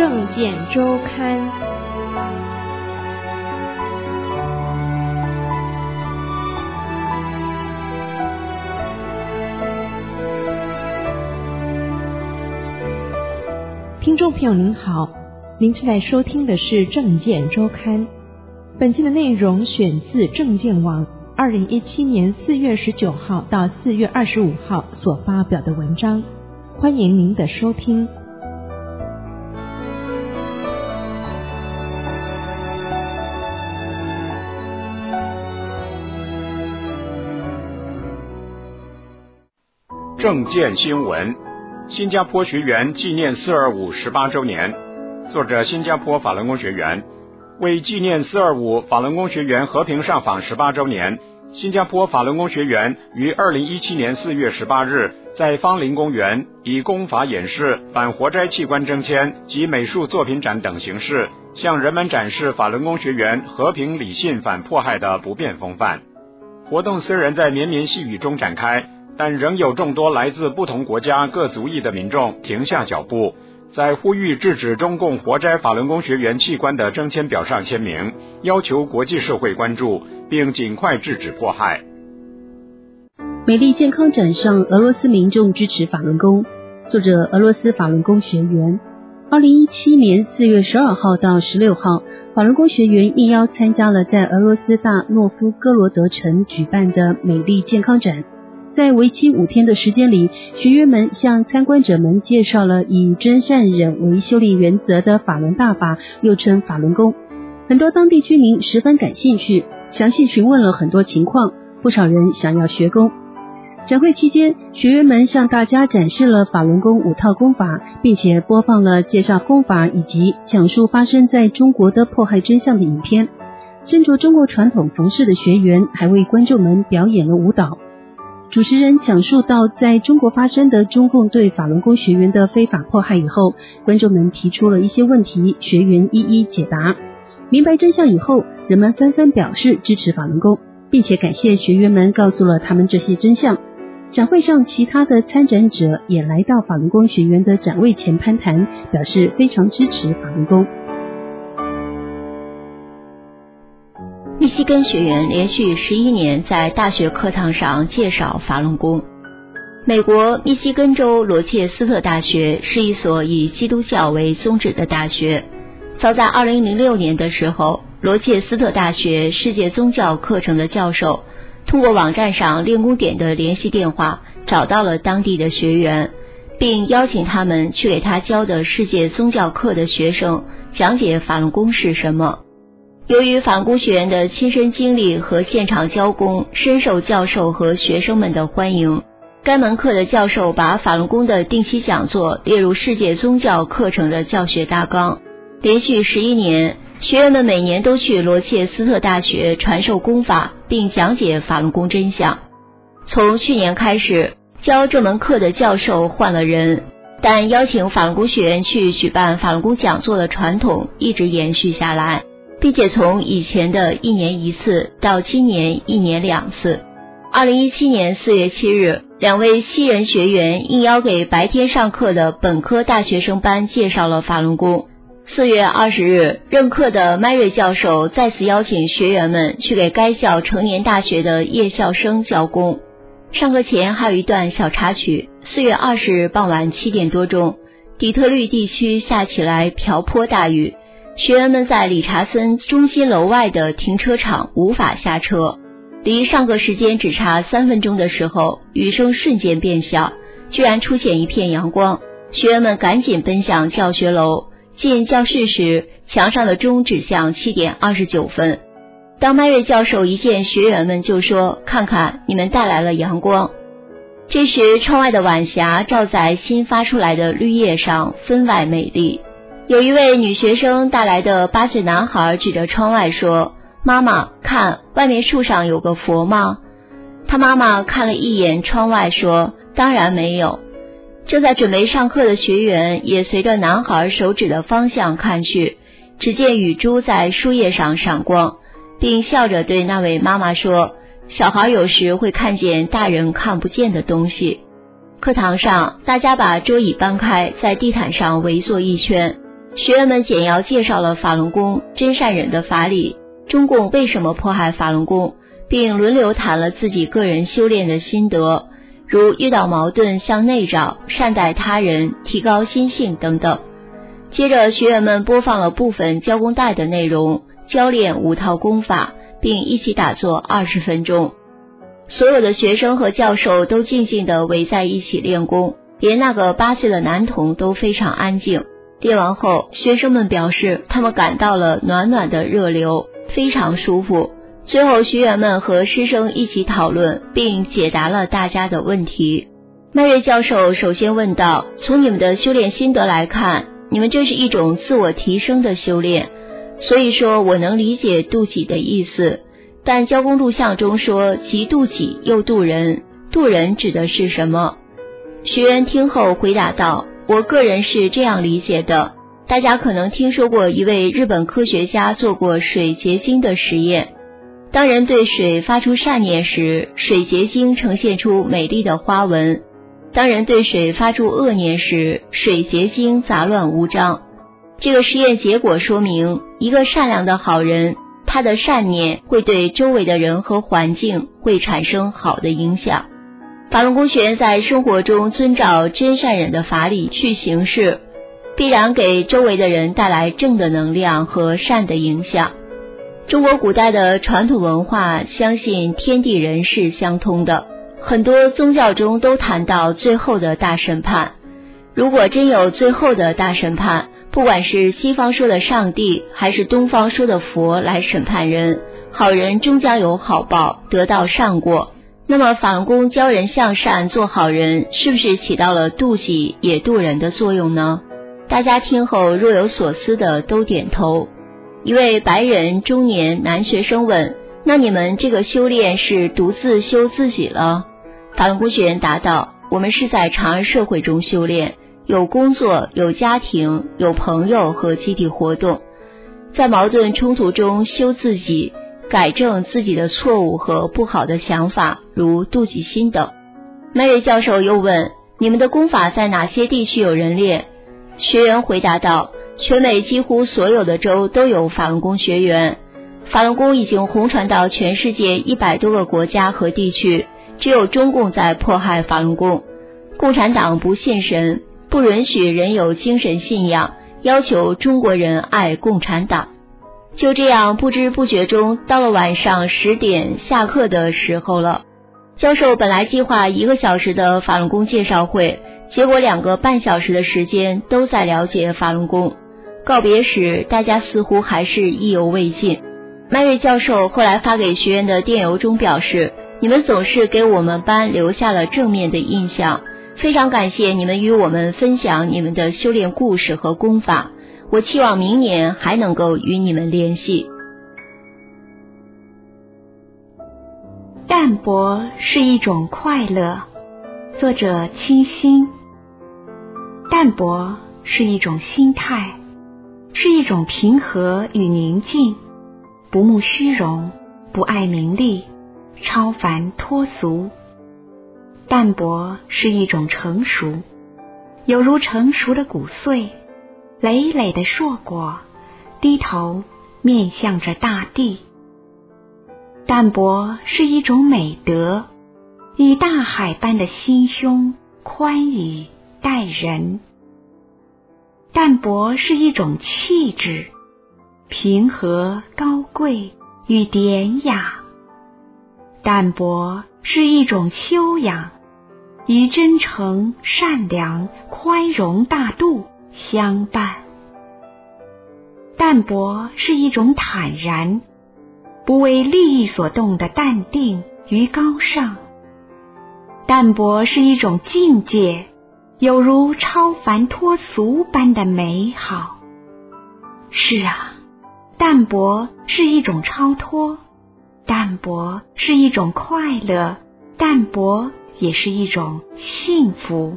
政见周刊。听众朋友您好，您正在收听的是政见周刊。本期的内容选自政见网2017年4月19号到4月25号所发表的文章，欢迎您的收听。 政见新闻：新加坡学员纪念425 18周年。作者：新加坡法轮功学员。为纪念425法轮功学员和平上访18周年，新加坡法轮功学员于2017年4月18日在芳林公园以功法演示、反活摘器官征签及美术作品展等形式，向人们展示法轮功学员和平理性反迫害的不变风范。活动虽然在绵绵细雨中展开，但仍有众多来自不同国家各族裔的民众停下脚步，在呼吁制止中共活摘法轮功学员器官的征签表上签名，要求国际社会关注并尽快制止迫害。 美丽健康展上，俄罗斯民众支持法轮功。作者：俄罗斯法轮功学员。2017年4月12号到16号，法轮功学员应邀参加了在俄罗斯大诺夫哥罗德城举办的美丽健康展。在为期5天的时间里，学员们向参观者们介绍了以真善忍为修炼原则的法轮大法，又称法轮功。很多当地居民十分感兴趣，详细询问了很多情况，不少人想要学功。展会期间，学员们向大家展示了法轮功5套功法，并且播放了介绍功法以及讲述发生在中国的迫害真相的影片。身着中国传统服饰的学员还为观众们表演了舞蹈。主持人讲述到在中国发生的中共对法轮功学员的非法迫害以后，观众们提出了一些问题，学员一一解答。明白真相以后，人们纷纷表示支持法轮功，并且感谢学员们告诉了他们这些真相。展会上其他的参展者也来到法轮功学员的展位前攀谈，表示非常支持法轮功。 密西根学员连续11年在大学课堂上介绍法轮功。美国密西根州罗切斯特大学是一所以基督教为宗旨的大学。早在2006年的时候，罗切斯特大学世界宗教课程的教授通过网站上练功点的联系电话找到了当地的学员，并邀请他们去给他教的世界宗教课的学生讲解法轮功是什么。由于法轮功学员的亲身经历和现场教功深受教授和学生们的欢迎，该门课的教授把法轮功的定期讲座列入世界宗教课程的教学大纲。连续11年，学员们每年都去罗切斯特大学传授功法，并讲解法轮功真相。从去年开始，教这门课的教授换了人，但邀请法轮功学员去举办法轮功讲座的传统一直延续下来，并且从以前的1年1次到今年1年2次。2017年4月7日，2位西人学员应邀给白天上课的本科大学生班介绍了法轮功。4月20日，任课的麦瑞教授再次邀请学员们去给该校成年大学的夜校生教功。上课前还有一段小插曲。4月20日傍晚7点多钟，底特律地区下起来瓢泼大雨，学员们在理查森中心楼外的停车场无法下车。离上课时间只差3分钟的时候，雨声瞬间变小，居然出现一片阳光。学员们赶紧奔向教学楼，进教室时，墙上的钟指向7点29分。当麦瑞教授一见学员们就说：“看看，你们带来了阳光。”这时，窗外的晚霞照在新发出来的绿叶上，分外美丽。有一位女学生带来的8岁男孩指着窗外说：“妈妈，看，外面树上有个佛吗？”他妈妈看了一眼窗外说：“当然没有。”正在准备上课的学员也随着男孩手指的方向看去，只见雨珠在树叶上闪光，并笑着对那位妈妈说：“小孩有时会看见大人看不见的东西。”课堂上，大家把桌椅搬开，在地毯上围坐一圈。 学员们简要介绍了法轮功真善忍的法理，中共为什么迫害法轮功，并轮流谈了自己个人修炼的心得，如遇到矛盾向内找、善待他人、提高心性等等。接着学员们播放了部分教功带的内容，教练5套功法，并一起打坐20分钟。所有的学生和教授都静静地围在一起练功，连那个8岁的男童都非常安静。练完后，学生们表示他们感到了暖暖的热流，非常舒服。最后学员们和师生一起讨论并解答了大家的问题。麦瑞教授首先问道，从你们的修炼心得来看，你们这是一种自我提升的修炼，所以说我能理解度己的意思，但教功录像中说即度己又度人，度人指的是什么？学员听后回答道，我个人是这样理解的，大家可能听说过一位日本科学家做过水结晶的实验，当人对水发出善念时，水结晶呈现出美丽的花纹，当人对水发出恶念时，水结晶杂乱无章。这个实验结果说明，一个善良的好人，他的善念会对周围的人和环境会产生好的影响。法轮功学员在生活中遵照真善忍的法理去行事，必然给周围的人带来正的能量和善的影响。中国古代的传统文化相信天地人是相通的，很多宗教中都谈到最后的大审判。如果真有最后的大审判，不管是西方说的上帝还是东方说的佛来审判人，好人终将有好报，得到善果。那么法轮功教人向善做好人，是不是起到了度己也度人的作用呢？大家听后若有所思的都点头。一位白人中年男学生问，那你们这个修炼是独自修自己了？法轮功学员答道，我们是在常人社会中修炼，有工作，有家庭，有朋友和集体活动，在矛盾冲突中修自己，改正自己的错误和不好的想法，如妒忌心等。麦瑞教授又问，你们的功法在哪些地区有人练？学员回答道，全美几乎所有的州都有法轮功学员，法轮功已经红传到全世界100多个国家和地区，只有中共在迫害法轮功。共产党不信神，不允许人有精神信仰，要求中国人爱共产党。就这样不知不觉中到了晚上10点下课的时候了。教授本来计划1个小时的法轮功介绍会，结果2个半小时的时间都在了解法轮功。告别时大家似乎还是意犹未尽。麦瑞教授后来发给学员的电邮中表示，你们总是给我们班留下了正面的印象，非常感谢你们与我们分享你们的修炼故事和功法，我期望明年还能够与你们联系。 淡泊是一种快乐，作者清新。淡泊是一种心态，是一种平和与宁静，不慕虚荣，不爱名利，超凡脱俗。淡泊是一种成熟，犹如成熟的谷穗，累累的硕果，低头面向着大地。淡泊是一种美德，以大海般的心胸宽以待人。淡泊是一种气质，平和高贵与典雅。淡泊是一种修养，以真诚、善良、宽容大度相伴。淡泊是一种坦然，不为利益所动的淡定与高尚。淡泊是一种境界，有如超凡脱俗般的美好。是啊，淡泊是一种超脱，淡泊是一种快乐，淡泊也是一种幸福。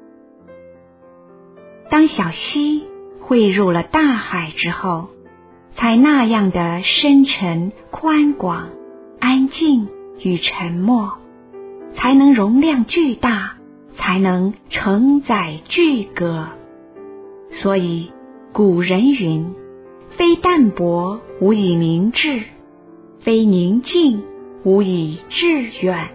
当小溪汇入了大海之后，才那样的深沉、宽广、安静与沉默，才能容量巨大，才能承载巨阁。所以古人云：非淡泊无以明志，非宁静无以致远。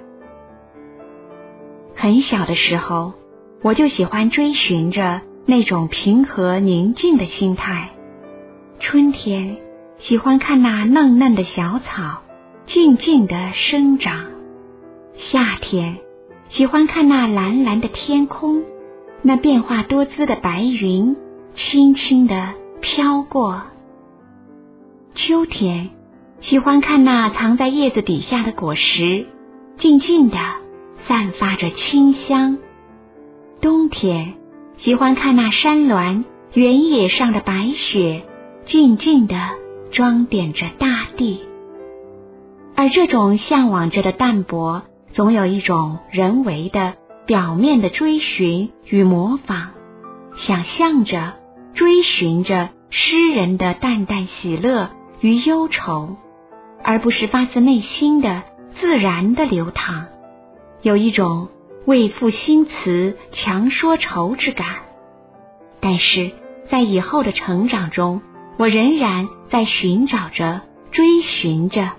很小的时候，我就喜欢追寻着那种平和宁静的心态。春天喜欢看那嫩嫩的小草静静地生长，夏天喜欢看那蓝蓝的天空，那变化多姿的白云轻轻地飘过。秋天喜欢看那藏在叶子底下的果实静静地散发着清香。冬天喜欢看那山峦原野上的白雪静静地装点着大地。而这种向往着的淡泊，总有一种人为的表面的追寻与模仿，想象着追寻着诗人的淡淡喜乐与忧愁，而不是发自内心的自然的流淌，有一种为赋新词强说愁之感。但是在以后的成长中，我仍然在寻找着追寻着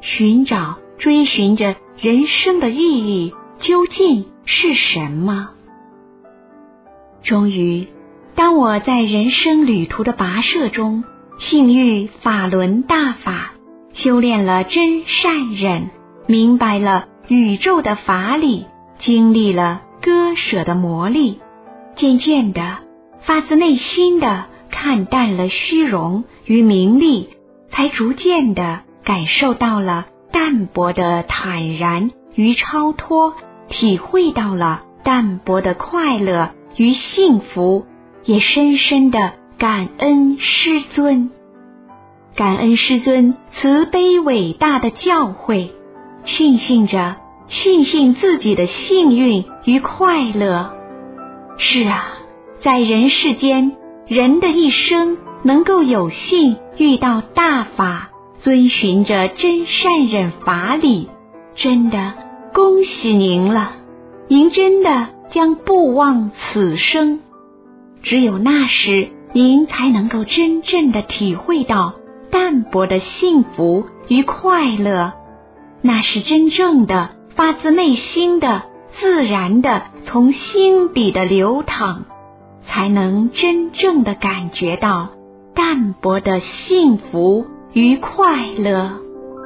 人生的意义究竟是什么。终于，当我在人生旅途的跋涉中幸遇法轮大法，修炼了真善忍，明白了宇宙的法理，经历了割舍的磨砺，渐渐的发自内心的看淡了虚荣与名利，才逐渐的感受到了淡泊的坦然与超脱，体会到了淡泊的快乐与幸福，也深深的感恩师尊，感恩师尊慈悲伟大的教诲，庆幸自己的幸运与快乐。是啊，在人世间，人的一生能够有幸遇到大法，遵循着真善忍法理，真的恭喜您了，您真的将不忘此生。只有那时，您才能够真正的体会到淡泊的幸福与快乐，那是真正的发自内心的自然的从心底的流淌，才能真正的感觉到淡泊的幸福与快乐。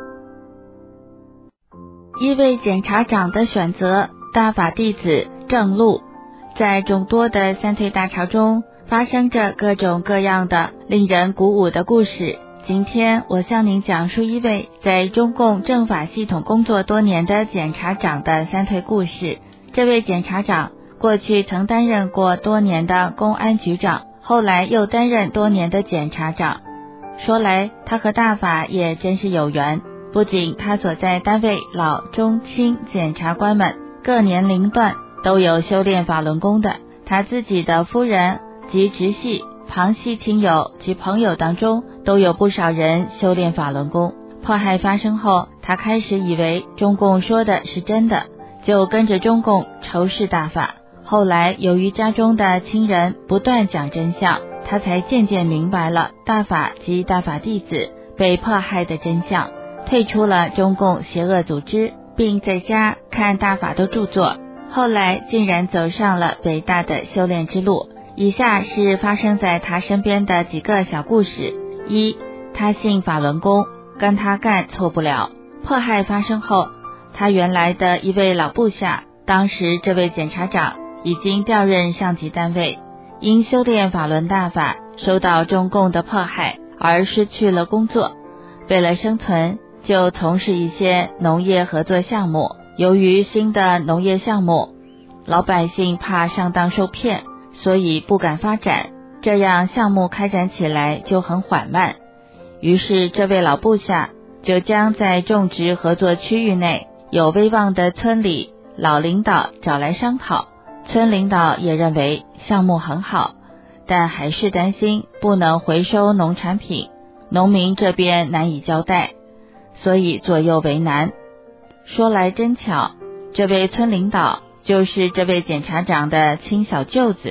一位检察长的选择，大法弟子正路。在众多的三退大潮中，发生着各种各样的令人鼓舞的故事。今天我向您讲述一位在中共政法系统工作多年的检察长的三退故事。这位检察长过去曾担任过多年的公安局长，后来又担任多年的检察长。说来他和大法也真是有缘，不仅他所在单位老中青检察官们各年龄段都有修炼法轮功的，他自己的夫人及直系旁系亲友及朋友当中都有不少人修炼法轮功。迫害发生后，他开始以为中共说的是真的，就跟着中共仇视大法。后来由于家中的亲人不断讲真相，他才渐渐明白了大法及大法弟子被迫害的真相，退出了中共邪恶组织，并在家看大法的著作。后来竟然走上了伟大的修炼之路。以下是发生在他身边的几个小故事。一，他信法轮功，跟他干错不了。迫害发生后，他原来的一位老部下，当时这位检察长已经调任上级单位，因修炼法轮大法受到中共的迫害而失去了工作，为了生存就从事一些农业合作项目。由于新的农业项目，老百姓怕上当受骗，所以不敢发展，这样项目开展起来就很缓慢。于是这位老部下就将在种植合作区域内有威望的村里老领导找来商讨。村领导也认为项目很好，但还是担心不能回收农产品，农民这边难以交代，所以左右为难。说来真巧，这位村领导就是这位检察长的亲小舅子。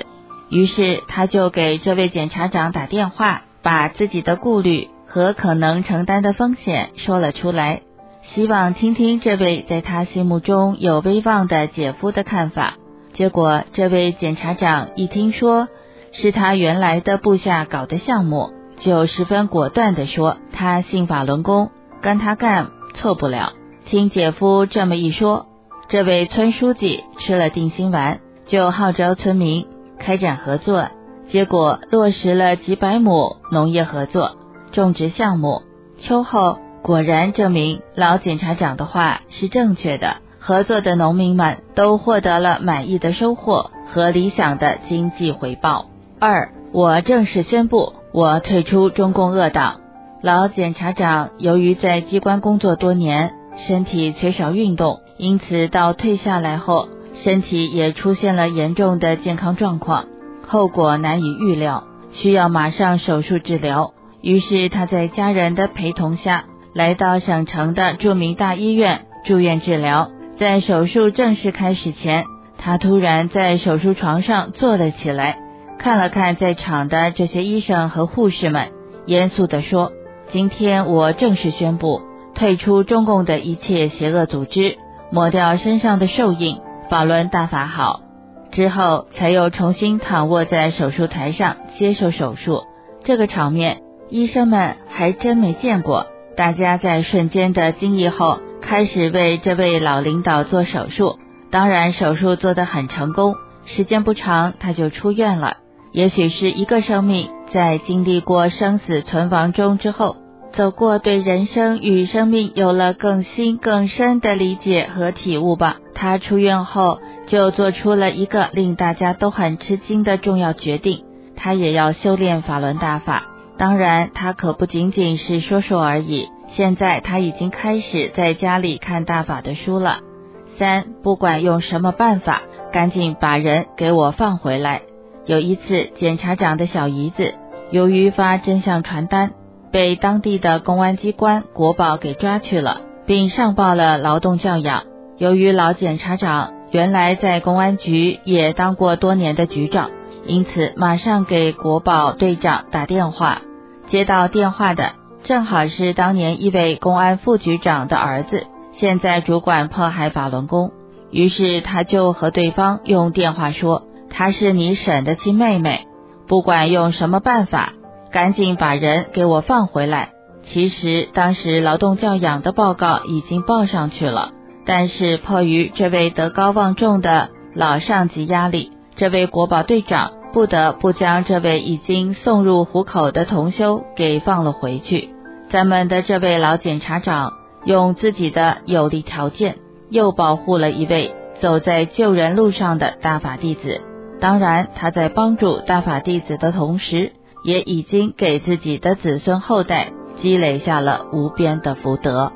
于是他就给这位检察长打电话，把自己的顾虑和可能承担的风险说了出来，希望听听这位在他心目中有威望的姐夫的看法。结果这位检察长一听说是他原来的部下搞的项目，就十分果断地说他信法轮功，跟他干错不了。听姐夫这么一说，这位村书记吃了定心丸，就号召村民开展合作，结果落实了几百亩农业合作种植项目。秋后果然证明老检察长的话是正确的，合作的农民们都获得了满意的收获和理想的经济回报。2. 我正式宣布我退出中共恶党。老检察长由于在机关工作多年，身体缺少运动，因此到退下来后，身体也出现了严重的健康状况，后果难以预料，需要马上手术治疗。于是他在家人的陪同下，来到省城的著名大医院住院治疗。在手术正式开始前，他突然在手术床上坐了起来，看了看在场的这些医生和护士们，严肃地说：今天我正式宣布退出中共的一切邪恶组织，抹掉身上的兽印，法轮大法好。之后才又重新躺卧在手术台上接受手术。这个场面医生们还真没见过，大家在瞬间的惊异后开始为这位老领导做手术。当然手术做得很成功，时间不长他就出院了。也许是一个生命在经历过生死存亡中之后，走过对人生与生命有了更新更深的理解和体悟吧。他出院后就做出了一个令大家都很吃惊的重要决定，他也要修炼法轮大法。当然他可不仅仅是说说而已，现在他已经开始在家里看大法的书了。3. 不管用什么办法，赶紧把人给我放回来。有一次检察长的小姨子由于发真相传单，被当地的公安机关国保给抓去了，并上报了劳动教养。由于老检察长原来在公安局也当过多年的局长，因此马上给国保队长打电话。接到电话的正好是当年一位公安副局长的儿子，现在主管迫害法轮功。于是他就和对方用电话说，她是你婶的亲妹妹，不管用什么办法，赶紧把人给我放回来。其实当时劳动教养的报告已经报上去了，但是迫于这位德高望重的老上级压力，这位国保队长不得不将这位已经送入虎口的同修给放了回去。咱们的这位老检察长用自己的有利条件，又保护了一位走在救人路上的大法弟子。当然他在帮助大法弟子的同时，也已经给自己的子孙后代积累下了无边的福德。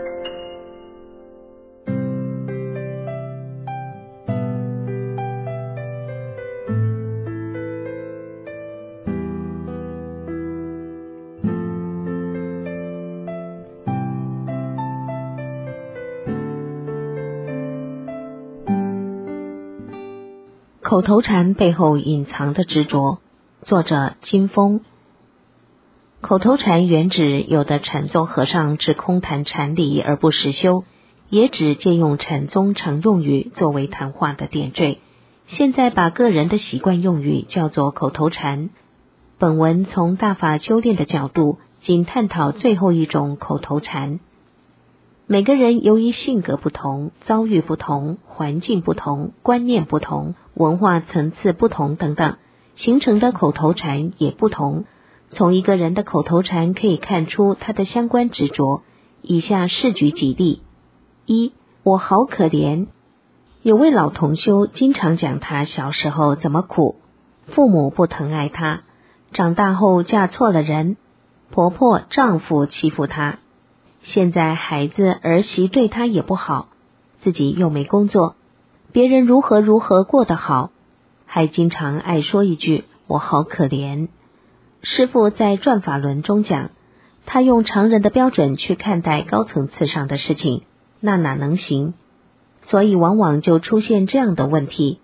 口头禅背后隐藏的执着，作者金峰。口头禅原指有的禅宗和尚只空谈禅理而不实修，也指借用禅宗常用语作为谈话的点缀。现在把个人的习惯用语叫做口头禅。本文从大法修炼的角度，仅探讨最后一种口头禅。每个人由于性格不同、遭遇不同、环境不同、观念不同、文化层次不同等等，形成的口头禅也不同。从一个人的口头禅可以看出他的相关执着。以下试举几例。1. 我好可怜。有位老同修经常讲他小时候怎么苦，父母不疼爱他，长大后嫁错了人，婆婆丈夫欺负他，现在孩子儿媳对他也不好，自己又没工作，别人如何过得好，还经常爱说一句我好可怜。师父在转法轮中讲，他用常人的标准去看待高层次上的事情，那哪能行？所以往往就出现这样的问题。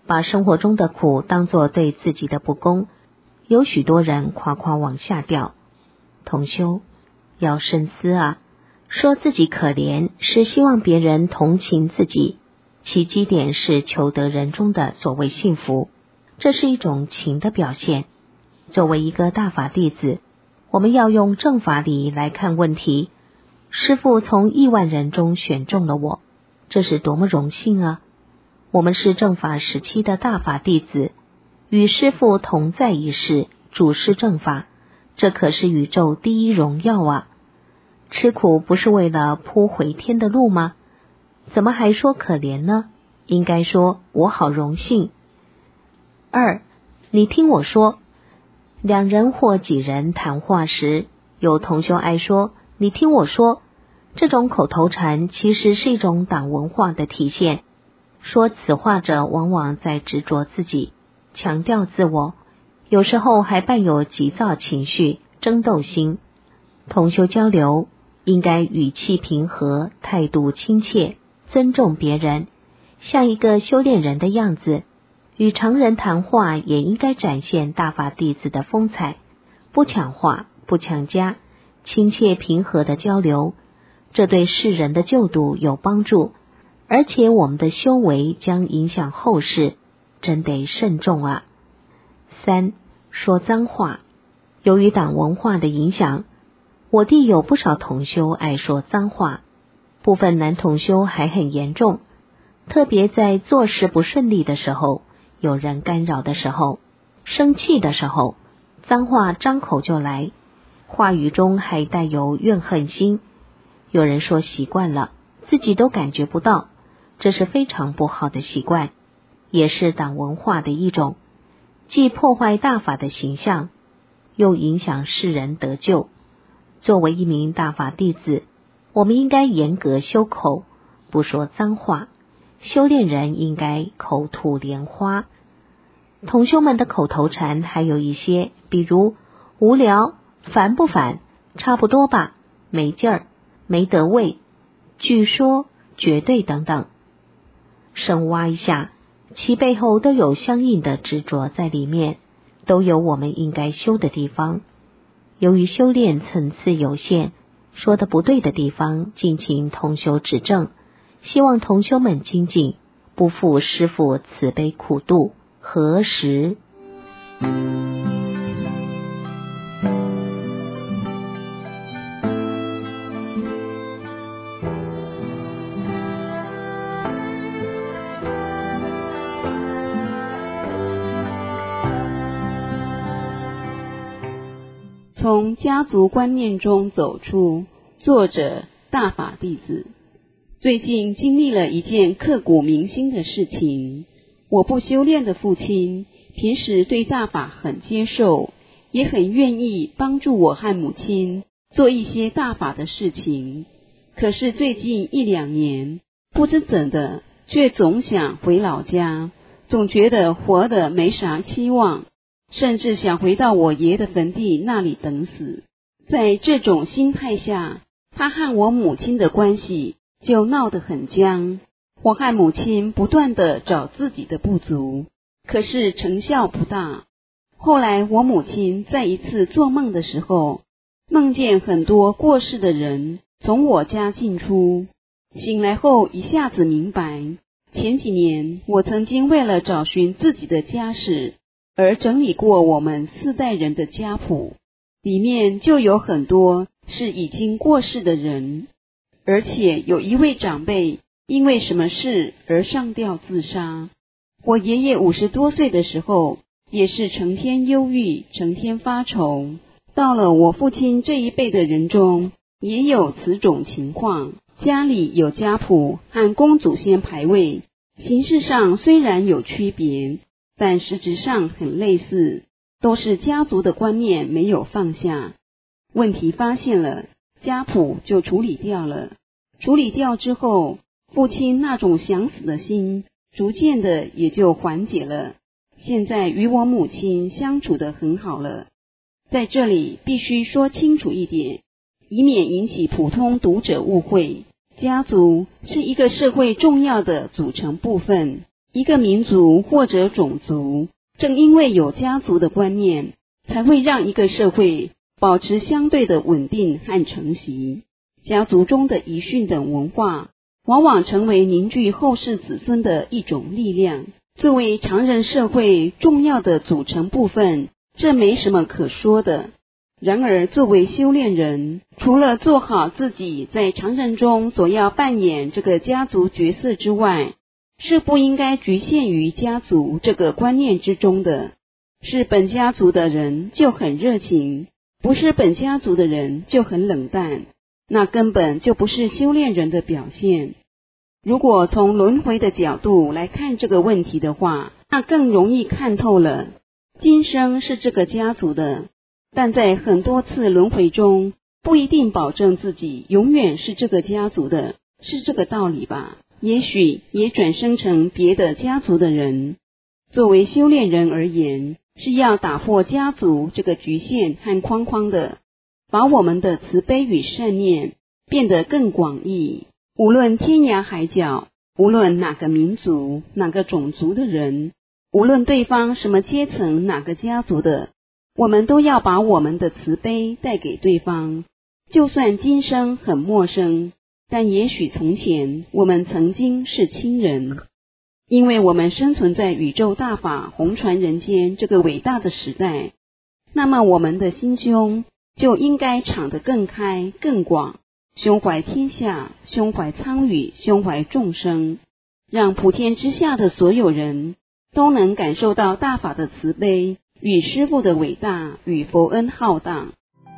把生活中的苦当作对自己的不公，有许多人夸夸往下掉。同修要深思啊，说自己可怜是希望别人同情自己，其基点是求得人中的所谓幸福，这是一种情的表现。作为一个大法弟子，我们要用正法理来看问题。师父从亿万人中选中了我，这是多么荣幸啊！我们是正法时期的大法弟子，与师父同在一世，主持正法，这可是宇宙第一荣耀啊！吃苦不是为了铺回天的路吗？怎么还说可怜呢？应该说我好荣幸。二，你听我说，两人或几人谈话时，有同修爱说你听我说，这种口头禅其实是一种党文化的体现。说此话者往往在执着自己，强调自我，有时候还伴有急躁情绪、争斗心。同修交流应该语气平和，态度亲切，尊重别人，像一个修炼人的样子。与常人谈话也应该展现大法弟子的风采，不抢话，不强加，亲切平和的交流，这对世人的救度有帮助，而且我们的修为将影响后世，真得慎重啊。三，说脏话。由于党文化的影响，我弟有不少同修爱说脏话，部分男同修还很严重，特别在做事不顺利的时候，有人干扰的时候，生气的时候，脏话张口就来，话语中还带有怨恨心。有人说习惯了，自己都感觉不到，这是非常不好的习惯，也是党文化的一种，既破坏大法的形象，又影响世人得救。作为一名大法弟子，我们应该严格修口，不说脏话。修炼人应该口吐莲花。同修们的口头禅还有一些，比如无聊、烦不烦、差不多吧、没劲儿、没得味、据说、绝对等等。深挖一下，其背后都有相应的执着在里面，都有我们应该修的地方。由于修炼层次有限，说的不对的地方，敬请同修指正。希望同修们精进，不负师父慈悲苦度，何时？ 从家族观念中走出，作者大法弟子。最近经历了一件刻骨铭心的事情。我不修炼的父亲平时对大法很接受，也很愿意帮助我和母亲做一些大法的事情。可是最近1-2年，不知怎的，却总想回老家，总觉得活得没啥希望，甚至想回到我爷的坟地那里等死。在这种心态下，他和我母亲的关系就闹得很僵。我和母亲不断地找自己的不足，可是成效不大。后来我母亲在一次做梦的时候，梦见很多过世的人从我家进出，醒来后一下子明白，前几年我曾经为了找寻自己的家史而整理过我们4代人的家谱，里面就有很多是已经过世的人，而且有一位长辈因为什么事而上吊自杀。我爷爷50多岁的时候，也是成天忧郁，成天发愁。到了我父亲这一辈的人中，也有此种情况。家里有家谱和公祖先牌位，形式上虽然有区别，但实质上很类似，都是家族的观念没有放下。问题发现了，家谱就处理掉了。处理掉之后，父亲那种想死的心逐渐的也就缓解了。现在与我母亲相处得很好了。在这里必须说清楚一点，以免引起普通读者误会。家族是一个社会重要的组成部分， 一个民族或者种族，正因为有家族的观念，才会让一个社会保持相对的稳定和承袭。家族中的遗训等文化，往往成为凝聚后世子孙的一种力量，作为常人社会重要的组成部分，这没什么可说的。然而作为修炼人，除了做好自己在常人中所要扮演这个家族角色之外，是不应该局限于家族这个观念之中的。是本家族的人就很热情，不是本家族的人就很冷淡，那根本就不是修炼人的表现。如果从轮回的角度来看这个问题的话，那更容易看透了。今生是这个家族的，但在很多次轮回中，不一定保证自己永远是这个家族的，是这个道理吧？也许也转生成别的家族的人。作为修炼人而言，是要打破家族这个局限和框框的，把我们的慈悲与善念变得更广义。无论天涯海角，无论哪个民族、哪个种族的人，无论对方什么阶层、哪个家族的，我们都要把我们的慈悲带给对方。就算今生很陌生，但也许从前我们曾经是亲人。因为我们生存在宇宙大法红传人间这个伟大的时代，那么我们的心胸就应该敞得更开更广，胸怀天下，胸怀苍宇，胸怀众生，让普天之下的所有人都能感受到大法的慈悲与师父的伟大与佛恩浩荡。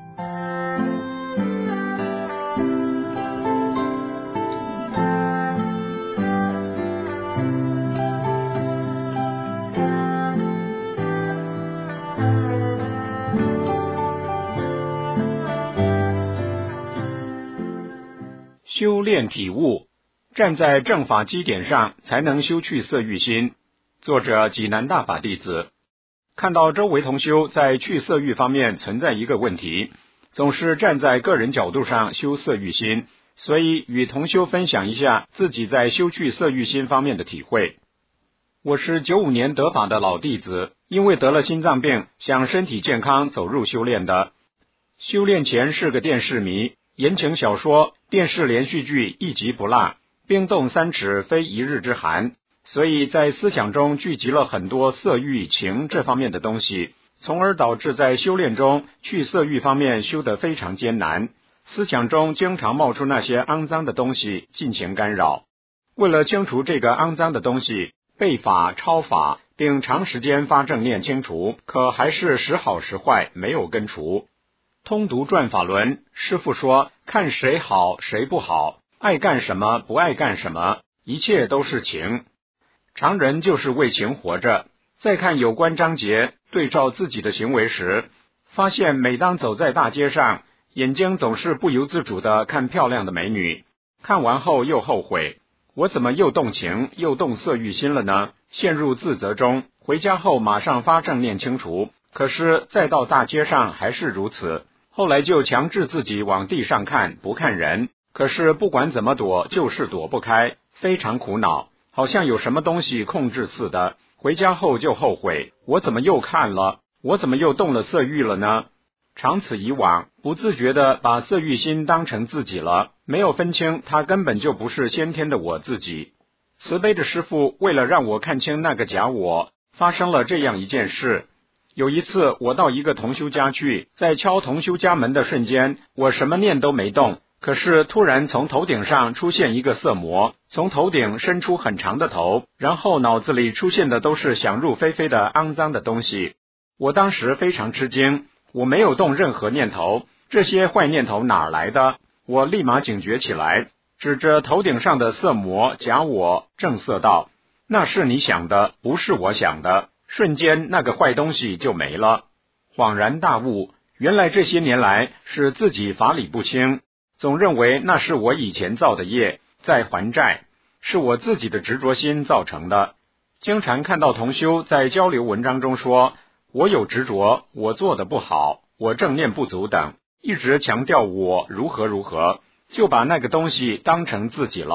修炼体悟，站在正法基点上，才能修去色欲心。作者济南大法弟子。看到周围同修在去色欲方面存在一个问题，总是站在个人角度上修色欲心，所以与同修分享一下自己在修去色欲心方面的体会。我是95年得法的老弟子，因为得了心脏病，想身体健康走入修炼的。修炼前是个电视迷，言情小说、电视连续剧一集不落，冰冻3尺非一日之寒，所以在思想中聚集了很多色欲情这方面的东西，从而导致在修炼中去色欲方面修得非常艰难，思想中经常冒出那些肮脏的东西进行干扰。为了清除这个肮脏的东西，背法抄法，并长时间发正念清除，可还是时好时坏，没有根除。通读转法轮，师父说，看谁好谁不好，爱干什么不爱干什么，一切都是情。常人就是为情活着。再看有关章节，对照自己的行为时，发现每当走在大街上，眼睛总是不由自主地看漂亮的美女，看完后又后悔，我怎么又动情又动色欲心了呢？陷入自责中，回家后马上发正念清除，可是再到大街上还是如此。后来就强制自己往地上看，不看人，可是不管怎么躲，就是躲不开，非常苦恼，好像有什么东西控制似的。回家后就后悔，我怎么又看了？我怎么又动了色欲了呢？长此以往，不自觉地把色欲心当成自己了，没有分清它根本就不是先天的我自己。慈悲的师父为了让我看清那个假我，发生了这样一件事。有一次我到一个同修家去，在敲同修家门的瞬间，我什么念都没动，可是突然从头顶上出现一个色魔，从头顶伸出很长的头，然后脑子里出现的都是想入非非的肮脏的东西。我当时非常吃惊，我没有动任何念头，这些坏念头哪来的？我立马警觉起来，指着头顶上的色魔假我正色道，那是你想的，不是我想的。瞬间那个坏东西就没了，恍然大悟，原来这些年来是自己法理不清，总认为那是我以前造的业，在还债，是我自己的执着心造成的。经常看到同修在交流文章中说，我有执着，我做得不好，我正念不足等，一直强调我如何如何，就把那个东西当成自己了。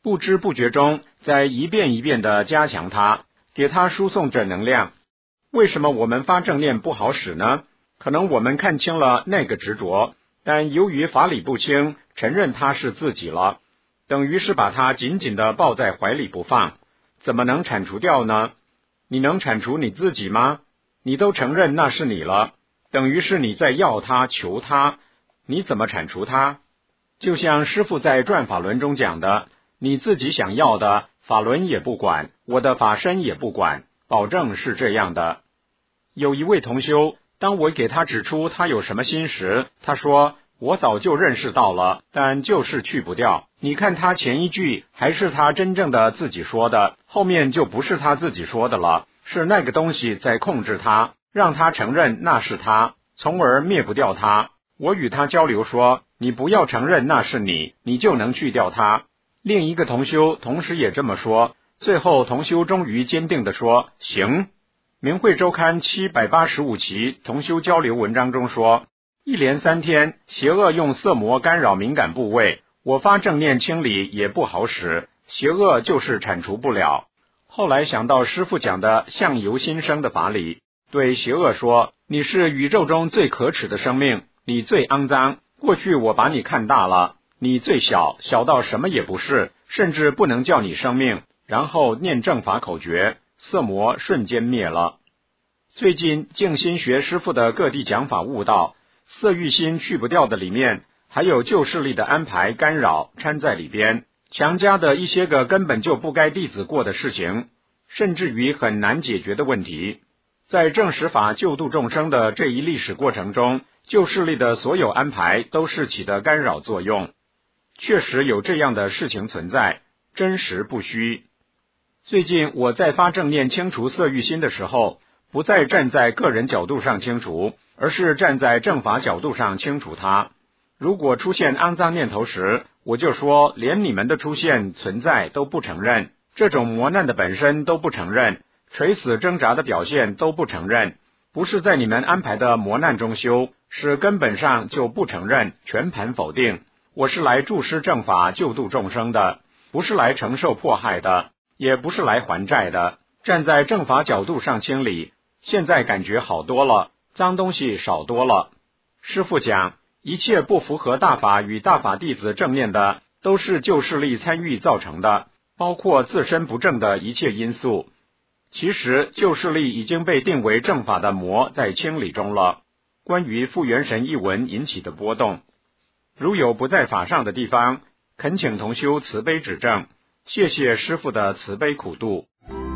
不知不觉中在一遍一遍地加强它，给它输送着能量。为什么我们发正念不好使呢？可能我们看清了那个执着，但由于法理不清，承认它是自己了，等于是把它紧紧地抱在怀里不放，怎么能铲除掉呢？你能铲除你自己吗？你都承认那是你了，等于是你在要它求它，你怎么铲除它？就像师父在转法轮中讲的，你自己想要的，法轮也不管，我的法身也不管，保证是这样的。有一位同修，当我给他指出他有什么心时，他说，我早就认识到了，但就是去不掉。你看他前一句还是他真正的自己说的，后面就不是他自己说的了，是那个东西在控制他，让他承认那是他，从而灭不掉他。我与他交流说，你不要承认那是你，你就能去掉他。另一个同修同时也这么说，最后同修终于坚定地说，行。明慧周刊785期同修交流文章中说，一连3天，邪恶用色魔干扰敏感部位，我发正念清理也不好使，邪恶就是铲除不了。后来想到师父讲的相由心生的法理，对邪恶说，你是宇宙中最可耻的生命，你最肮脏，过去我把你看大了，你最小，小到什么也不是，甚至不能叫你生命，然后念正法口诀，色魔瞬间灭了。最近静心学师父的各地讲法悟道，色欲心去不掉的里面，还有旧势力的安排干扰掺在里边，强加的一些个根本就不该弟子过的事情，甚至于很难解决的问题。在正实法救度众生的这一历史过程中，旧势力的所有安排都是起的干扰作用，确实有这样的事情存在，真实不虚。最近我在发正念清除色欲心的时候，不再站在个人角度上清除，而是站在正法角度上清除它。如果出现肮脏念头时，我就说连你们的出现存在都不承认，这种磨难的本身都不承认，垂死挣扎的表现都不承认，不是在你们安排的磨难中修，是根本上就不承认，全盘否定。我是来助施正法救度众生的，不是来承受迫害的，也不是来还债的。站在正法角度上清理，现在感觉好多了，脏东西少多了。师父讲，一切不符合大法与大法弟子正念的，都是旧势力参与造成的，包括自身不正的一切因素。其实旧势力已经被定为正法的魔在清理中了。关于复元神一文引起的波动，如有不在法上的地方，恳请同修慈悲指正，谢谢师父的慈悲苦度。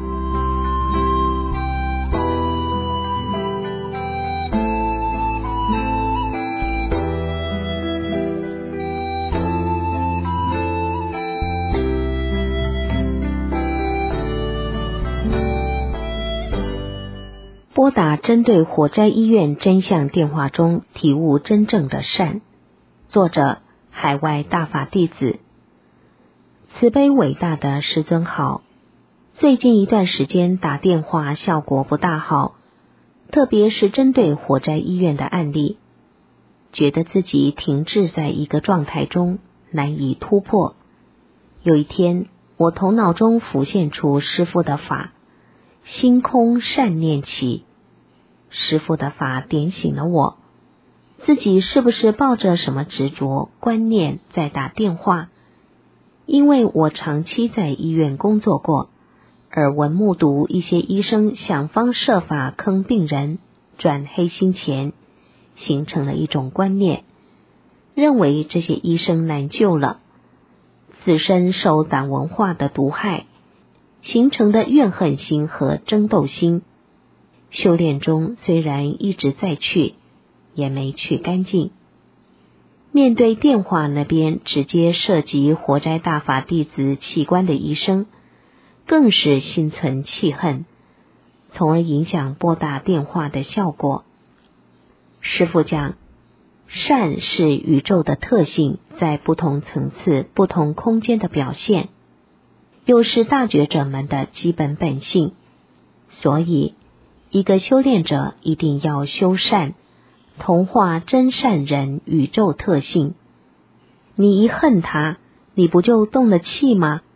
拨打针对火灾医院真相电话中体悟真正的善。作者：海外大法弟子。慈悲伟大的师尊好，最近一段时间打电话效果不大好，特别是针对火灾医院的案例，觉得自己停滞在一个状态中，难以突破。有一天，我头脑中浮现出师父的法，心空善念起。师父的法点醒了我，自己是不是抱着什么执着观念在打电话？因为我长期在医院工作过，耳闻目睹一些医生想方设法坑病人，赚黑心钱，形成了一种观念，认为这些医生难救了，自身受党文化的毒害，形成的怨恨心和争斗心。修炼中虽然一直在去，也没去干净。面对电话那边直接涉及活摘大法弟子器官的医生，更是心存气恨，从而影响拨打电话的效果。师父讲，善是宇宙的特性，在不同层次、不同空间的表现，又是大觉者们的基本本性。所以一个修炼者一定要修善，同化真善人宇宙特性。你一恨他，你不就动了气吗？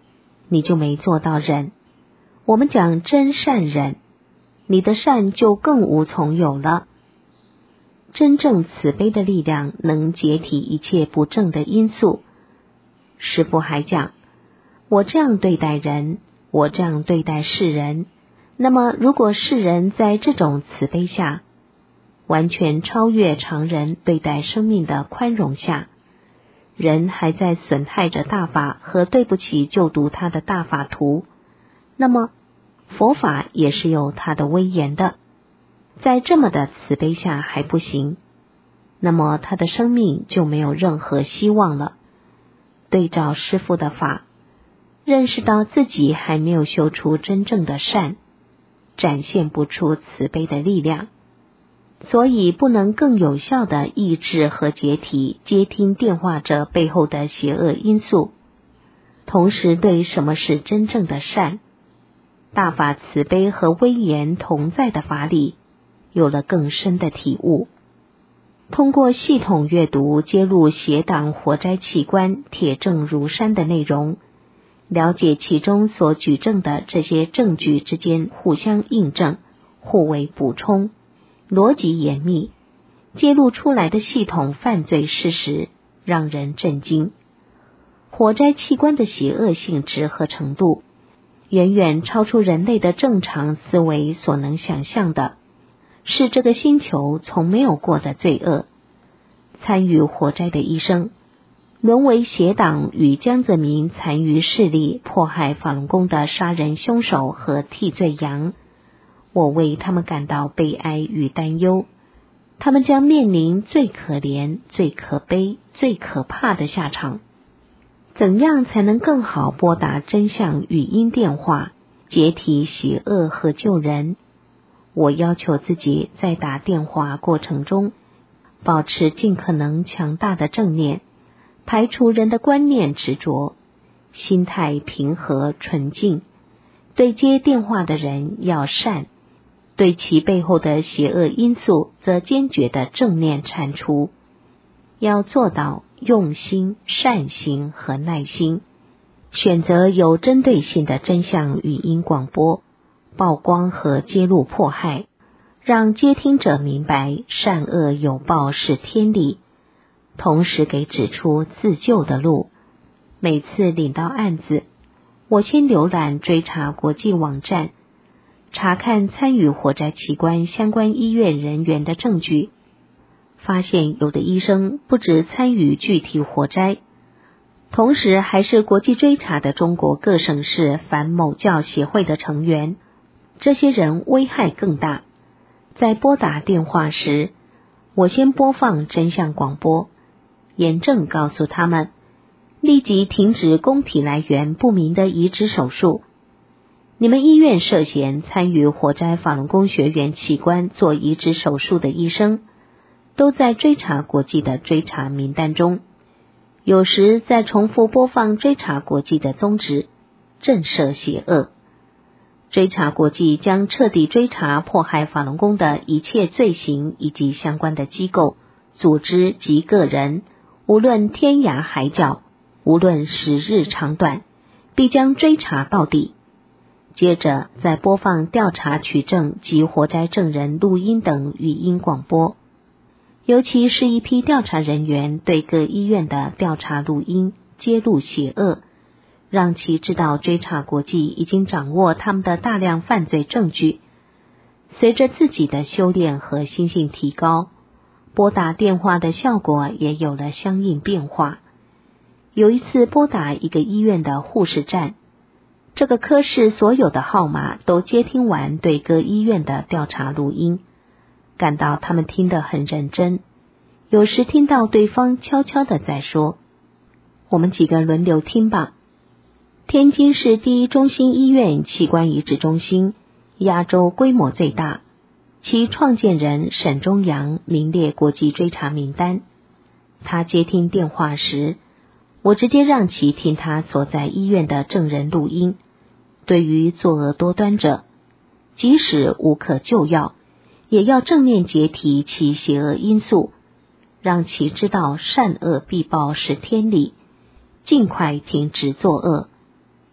你就没做到忍。我们讲真善忍，你的善就更无从有了。真正慈悲的力量能解体一切不正的因素。师父还讲，我这样对待人，我这样对待世人，那么如果世人在这种慈悲下，完全超越常人对待生命的宽容下，人还在损害着大法和对不起就读他的大法徒，那么佛法也是有它的威严的。在这么的慈悲下还不行，那么他的生命就没有任何希望了。对照师父的法，认识到自己还没有修出真正的善，展现不出慈悲的力量，所以不能更有效地抑制和解体接听电话者背后的邪恶因素，同时对什么是真正的善、大法慈悲和威严同在的法理有了更深的体悟。通过系统阅读揭露邪党活摘器官铁证如山的内容，了解其中所举证的这些证据之间互相印证、互为补充，逻辑严密，揭露出来的系统犯罪事实让人震惊。活摘器官的邪恶性质和程度，远远超出人类的正常思维所能想象的，是这个星球从没有过的罪恶。参与活摘的医生，沦为邪党与江泽民残余势力迫害法轮功的杀人凶手和替罪羊，我为他们感到悲哀与担忧。他们将面临最可怜、最可悲、最可怕的下场。怎样才能更好拨打真相语音电话，解体邪恶和救人？我要求自己在打电话过程中，保持尽可能强大的正念，排除人的观念执着，心态平和纯净。对接电话的人要善，对其背后的邪恶因素则坚决的正念铲除。要做到用心、善行和耐心，选择有针对性的真相语音广播，曝光和揭露迫害，让接听者明白善恶有报是天理，同时给指出自救的路。每次领到案子，我先浏览追查国际网站，查看参与活摘器官相关医院人员的证据，发现有的医生不只参与具体活摘，同时还是国际追查的中国各省市反某教协会的成员，这些人危害更大。在拨打电话时，我先播放真相广播，严正告诉他们，立即停止供体来源不明的移植手术。你们医院涉嫌参与活摘法轮功学员器官做移植手术的医生，都在追查国际的追查名单中。有时再重复播放追查国际的宗旨，震慑邪恶。追查国际将彻底追查迫害法轮功的一切罪行以及相关的机构、组织及个人，无论天涯海角，无论时日长短，必将追查到底。接着再播放调查取证及活摘证人录音等语音广播，尤其是一批调查人员对各医院的调查录音揭露邪恶，让其知道追查国际已经掌握他们的大量犯罪证据。随着自己的修炼和心性提高，拨打电话的效果也有了相应变化。有一次拨打一个医院的护士站，这个科室所有的号码都接听完对各医院的调查录音，感到他们听得很认真，有时听到对方悄悄地在说，我们几个轮流听吧。天津市第一中心医院器官移植中心，亚洲规模最大，其创建人沈忠阳名列国际追查名单。他接听电话时，我直接让其听他所在医院的证人录音。对于作恶多端者，即使无可救药，也要正面解体其邪恶因素，让其知道善恶必报是天理，尽快停止作恶。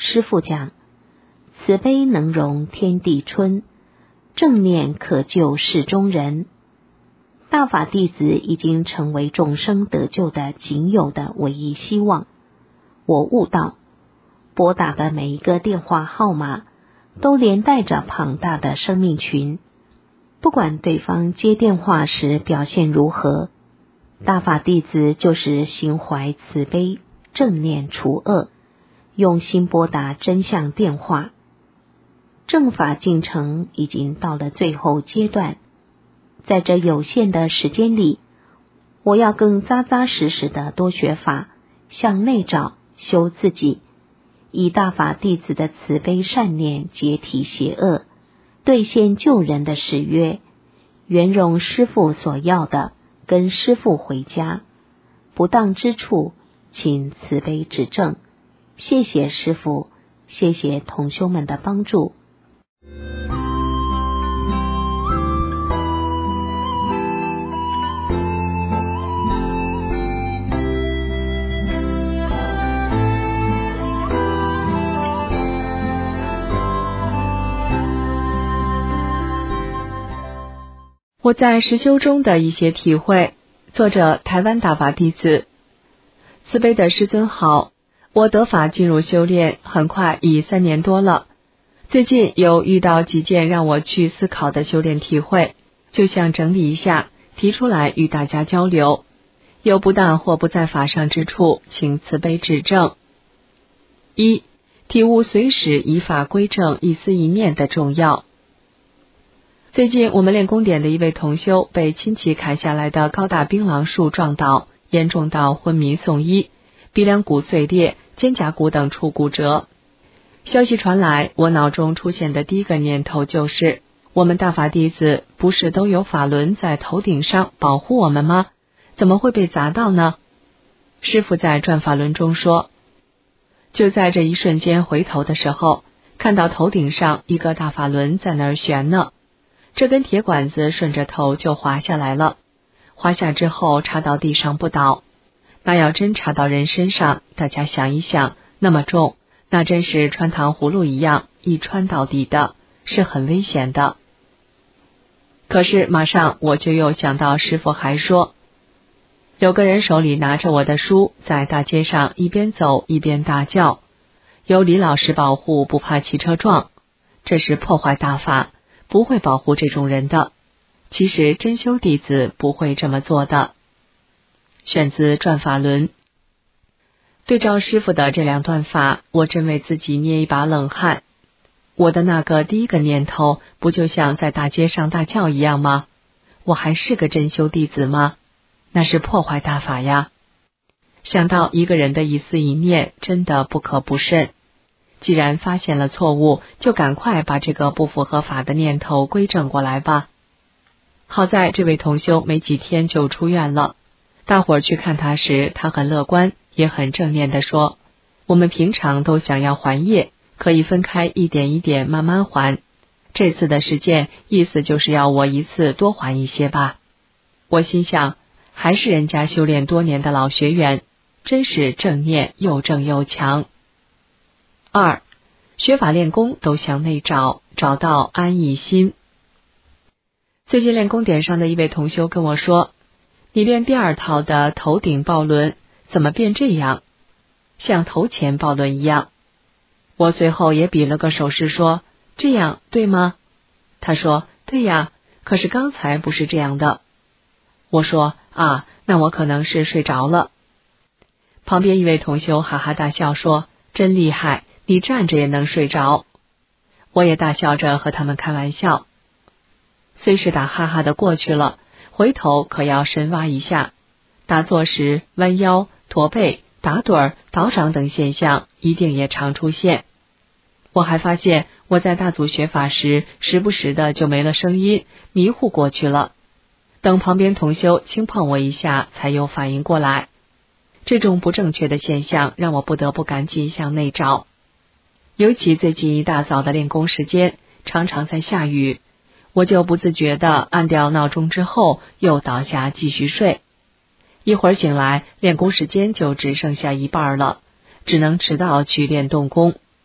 师父讲，慈悲能容天地春，正念可救世中人。大法弟子已经成为众生得救的仅有的唯一希望。我悟到，拨打的每一个电话号码都连带着庞大的生命群，不管对方接电话时表现如何，大法弟子就是心怀慈悲，正念除恶，用心拨打真相电话。正法进程已经到了最后阶段，在这有限的时间里，我要更扎扎实实的多学法，向内找，修自己，以大法弟子的慈悲善念解体邪恶，兑现救人的誓约，圆融师父所要的，跟师父回家。不当之处，请慈悲指正。谢谢师父，谢谢同修们的帮助。 我在实修中的一些体会，作者台湾大法弟子。慈悲的师尊好，我得法进入修炼很快已3年多了，最近有遇到几件让我去思考的修炼体会，就想整理一下，提出来与大家交流。有不当或不在法上之处，请慈悲指正。1. 体悟随时以法归正一思一念的重要。最近我们练功点的一位同修被亲戚砍下来的高大槟榔树撞倒，严重到昏迷送医，鼻梁骨碎裂，肩胛骨等处骨折。消息传来，我脑中出现的第一个念头就是，我们大法弟子不是都有法轮在头顶上保护我们吗？怎么会被砸到呢？师父在转法轮中说，就在这一瞬间回头的时候，看到头顶上一个大法轮在那儿悬呢，这根铁管子顺着头就滑下来了，滑下之后插到地上不倒。那要真插到人身上，大家想一想，那么重，那真是穿糖葫芦一样，一穿到底的，是很危险的。可是马上我就又想到师父还说，有个人手里拿着我的书，在大街上一边走一边大叫，有李老师保护，不怕汽车撞，这是破坏大法，不会保护这种人的。其实真修弟子不会这么做的。选自转法轮。对照师父的这2段法，我真为自己捏一把冷汗。我的那个第一个念头，不就像在大街上大叫一样吗？我还是个真修弟子吗？那是破坏大法呀。想到一个人的一思一念，真的不可不慎。既然发现了错误，就赶快把这个不符合法的念头归正过来吧。好在这位同修没几天就出院了，大伙儿去看他时，他很乐观，也很正面地说，我们平常都想要还业，可以分开一点一点慢慢还，这次的实践意思就是要我一次多还一些吧。我心想，还是人家修炼多年的老学员，真是正念又正又强。2. 学法练功都向内找，找到安逸心。最近练功点上的一位同修跟我说，你练第2套的头顶抱轮怎么变这样，像头前抱轮一样。我随后也比了个手势说，这样对吗？他说对呀，可是刚才不是这样的。我说啊，那我可能是睡着了。旁边一位同修哈哈大笑说，真厉害，你站着也能睡着。我也大笑着和他们开玩笑，虽是打哈哈的过去了，回头可要深挖一下。打坐时弯腰、驼背、打盹儿、倒掌等现象一定也常出现。我还发现我在大组学法时，时不时的就没了声音，迷糊过去了。等旁边同修轻碰我一下，才有反应过来。这种不正确的现象让我不得不赶紧向内找。尤其最近一大早的练功时间，常常在下雨，我就不自觉地按掉闹钟之后，又倒下继续睡。一会儿醒来，练功时间就只剩下一半了，只能迟到去练动功。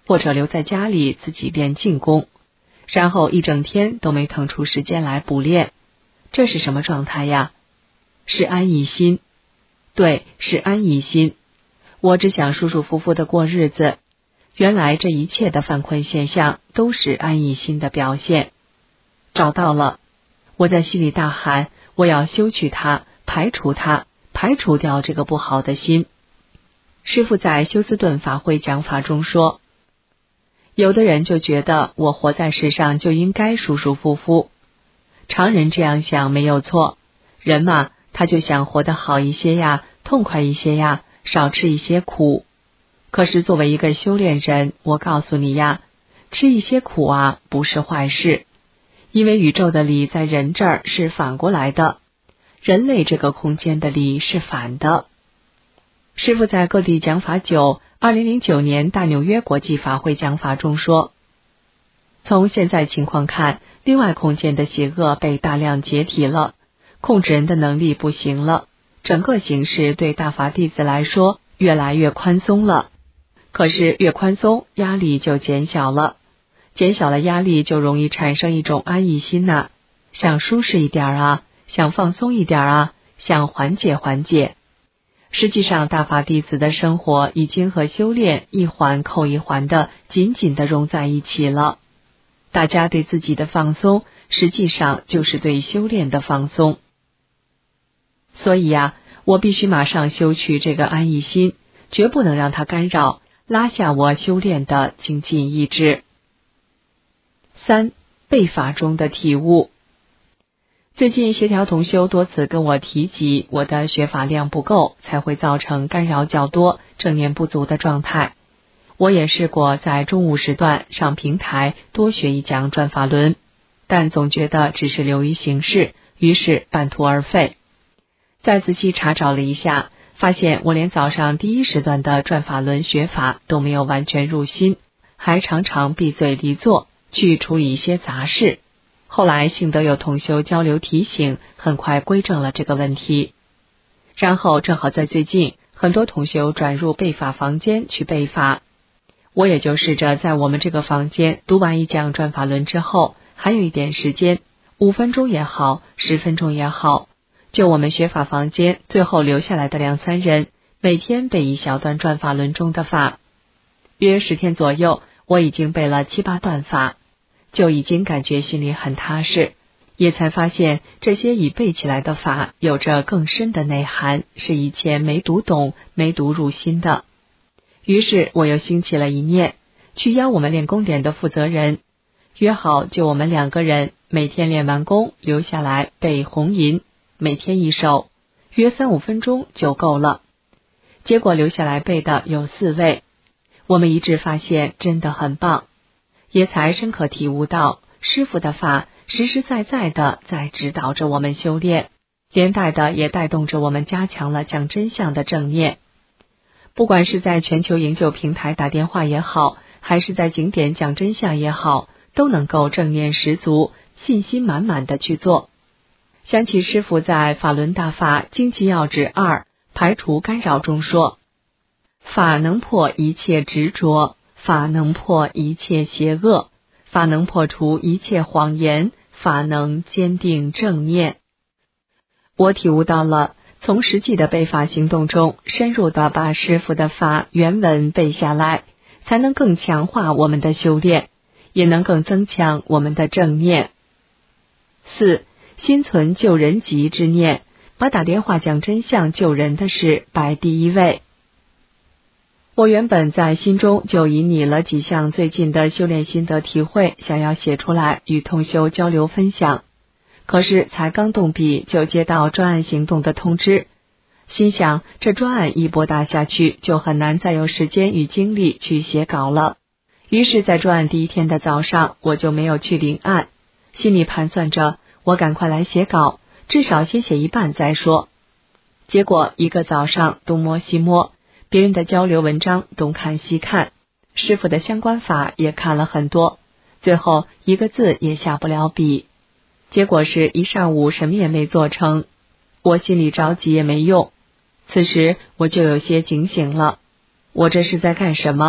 或者留在家里自己练静功，然后一整天都没腾出时间来补练。这是什么状态呀？是安逸心。对，是安逸心。我只想舒舒服服的过日子。原来这一切的犯困现象都是安逸心的表现。找到了。我在心里大喊，我要修去它，排除它，排除掉这个不好的心。师父在休斯顿法会讲法中说，有的人就觉得我活在世上就应该舒舒服服。常人这样想没有错，人嘛，他就想活得好一些呀，痛快一些呀，少吃一些苦。可是作为一个修炼人，我告诉你呀，吃一些苦啊，不是坏事。因为宇宙的理在人这儿是反过来的，人类这个空间的理是反的。师父在各地讲法9 2009年大纽约国际法会讲法中说，从现在情况看，另外空间的邪恶被大量解体了，控制人的能力不行了，整个形势对大法弟子来说越来越宽松了。可是越宽松，压力就减小了，减小了压力就容易产生一种安逸心呐，想舒适一点啊，想放松一点啊，想缓解缓解。实际上大法弟子的生活已经和修炼一环扣一环的紧紧地融在一起了。大家对自己的放松，实际上就是对修炼的放松。所以呀，我必须马上修去这个安逸心，绝不能让它干扰，拉下我修炼的精进意志。3. 背法中的体悟。最近协调同修多次跟我提及，我的学法量不够，才会造成干扰较多、正念不足的状态。我也试过在中午时段上平台多学一讲转法轮，但总觉得只是流于形式，于是半途而废。再仔细查找了一下，发现我连早上第一时段的转法轮学法都没有完全入心，还常常闭嘴离座去处理一些杂事。后来幸得有同修交流提醒，很快归正了这个问题。然后正好在最近，很多同修转入背法房间去背法，我也就试着在我们这个房间读完一讲转法轮之后，还有一点时间，5分钟也好，10分钟也好，就我们学法房间最后留下来的2、3人，每天背一小段转法轮中的法。约10天左右，我已经背了7、8段法，就已经感觉心里很踏实，也才发现这些已背起来的法有着更深的内涵，是以前没读懂、没读入心的。于是我又兴起了一念，去邀我们练功点的负责人，约好就我们2个人，每天练完功留下来背红吟，每天1首，约3、5分钟就够了。结果留下来背的有4位，我们一致发现真的很棒，也才深刻体悟到师父的法实实在在的在指导着我们修炼，连带的也带动着我们加强了讲真相的正念。不管是在全球营救平台打电话也好，还是在景点讲真相也好，都能够正念十足，信心满满的去做。想起师父在法轮大法经济要旨2排除干扰中说，法能破一切执着，法能破一切邪恶，法能破除一切谎言，法能坚定正念。我体悟到了，从实际的背法行动中，深入的把师父的法原文背下来，才能更强化我们的修炼，也能更增强我们的正念。4. 心存救人急之念，把打电话讲真相救人的事摆第一位。我原本在心中就引拟了几项最近的修炼心得体会，想要写出来与同修交流分享。可是才刚动笔就接到专案行动的通知，心想这专案一波大下去，就很难再有时间与精力去写稿了。于是在专案第一天的早上，我就没有去领案，心里盘算着我赶快来写稿，至少先写一半再说。结果一个早上东摸西摸，别人的交流文章东看西看，师父的相关法也看了很多，最后一个字也下不了笔。结果是一上午什么也没做成，我心里着急也没用。此时我就有些警醒了，我这是在干什么？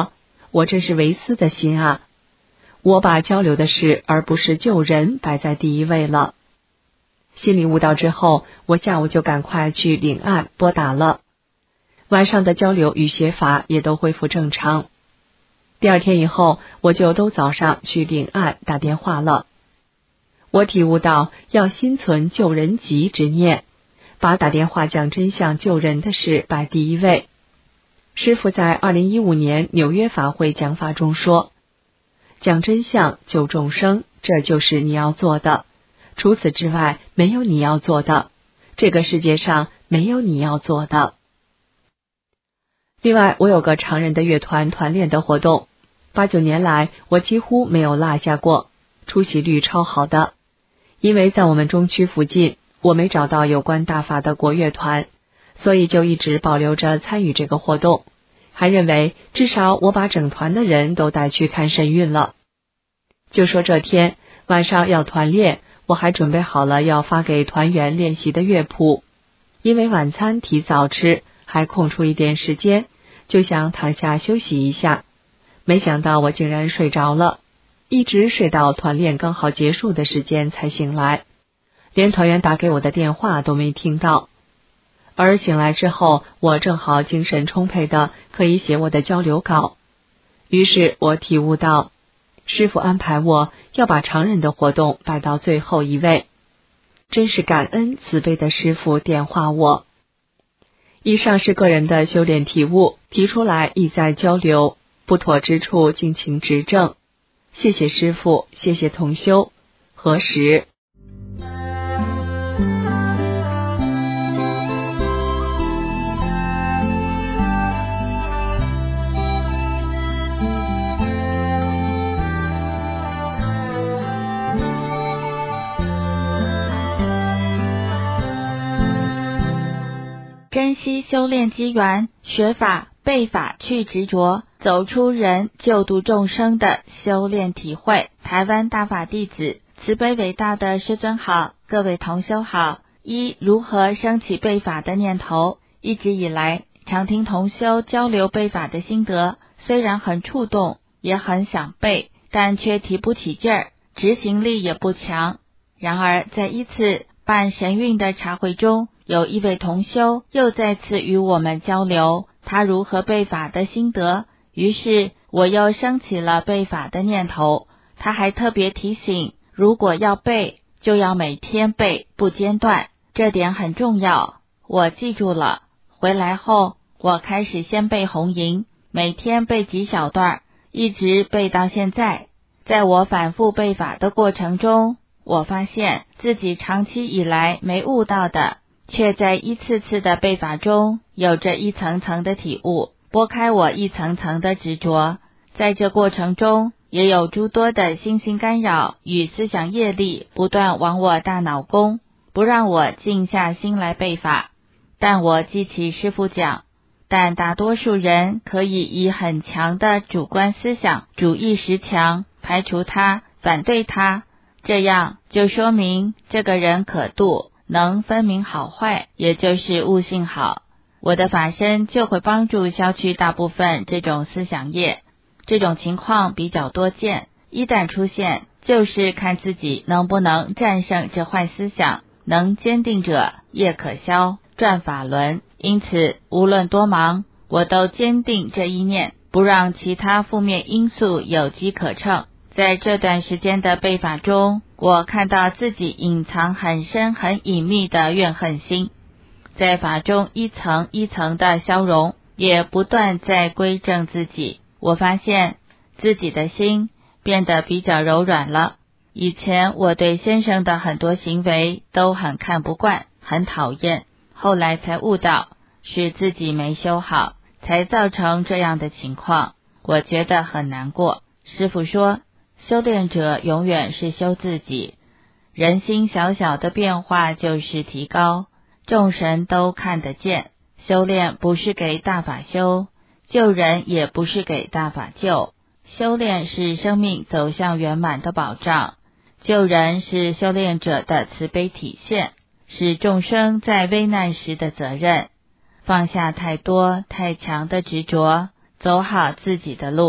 我真是为私的心啊！我把交流的事而不是救人摆在第一位了。心里悟道之后，我下午就赶快去领案拨打了。晚上的交流与学法也都恢复正常。第二天以后，我就都早上去领案打电话了。我体悟到要心存救人急之念，把打电话讲真相救人的事摆第一位。师父在2015年纽约法会讲法中说，讲真相救众生，这就是你要做的，除此之外没有你要做的，这个世界上没有你要做的。另外，我有个常人的乐团团练的活动，8、9年来我几乎没有落下过，出席率超好的。因为在我们中区附近，我没找到有关大法的国乐团，所以就一直保留着参与这个活动，还认为至少我把整团的人都带去看神韵了。就说这天晚上要团练，我还准备好了要发给团员练习的乐谱，因为晚餐提早吃，还空出一点时间，就想躺下休息一下。没想到我竟然睡着了，一直睡到团练刚好结束的时间才醒来，连团员打给我的电话都没听到。而醒来之后，我正好精神充沛的可以写我的交流稿。于是我体悟到，师父安排我要把常人的活动摆到最后一位，真是感恩慈悲的师父点化我。以上是个人的修炼体悟，提出来意在交流，不妥之处敬请指正。谢谢师父，谢谢同修。何时？ 珍惜修炼机缘，学法背法去执着，走出人救度众生的修炼体会。台湾大法弟子，慈悲伟大的师尊好，各位同修好。如何升起背法的念头？一直以来常听同修交流背法的心得，虽然很触动，也很想背，但却提不起劲儿，执行力也不强。然而在一次办神韵的茶会中，有一位同修又再次与我们交流他如何背法的心得，于是我又升起了背法的念头。他还特别提醒，如果要背，就要每天背，不间断，这点很重要。我记住了。回来后，我开始先背红吟，每天背几小段，一直背到现在。在我反复背法的过程中，我发现自己长期以来没悟到的，却在一次次的背法中有着一层层的体悟，拨开我一层层的执着。在这过程中，也有诸多的心性干扰与思想业力不断往我大脑攻，不让我静下心来背法。但我记起师父讲，但大多数人可以以很强的主观思想、主意识强排除他、反对他，这样就说明这个人可度，能分明好坏，也就是悟性好。我的法身就会帮助消去大部分这种思想业。这种情况比较多见，一旦出现，就是看自己能不能战胜这坏思想，能坚定者业可消，转法轮。因此无论多忙，我都坚定这一念，不让其他负面因素有机可乘。在这段时间的背法中，我看到自己隐藏很深很隐秘的怨恨心，在法中一层一层的消融，也不断在归正自己。我发现自己的心变得比较柔软了。以前我对先生的很多行为都很看不惯，很讨厌，后来才悟到是自己没修好，才造成这样的情况。我觉得很难过。师父说，修炼者永远是修自己，人心小小的变化就是提高，众神都看得见。修炼不是给大法修，救人也不是给大法救，修炼是生命走向圆满的保障，救人是修炼者的慈悲体现，是众生在危难时的责任。放下太多太强的执着，走好自己的路。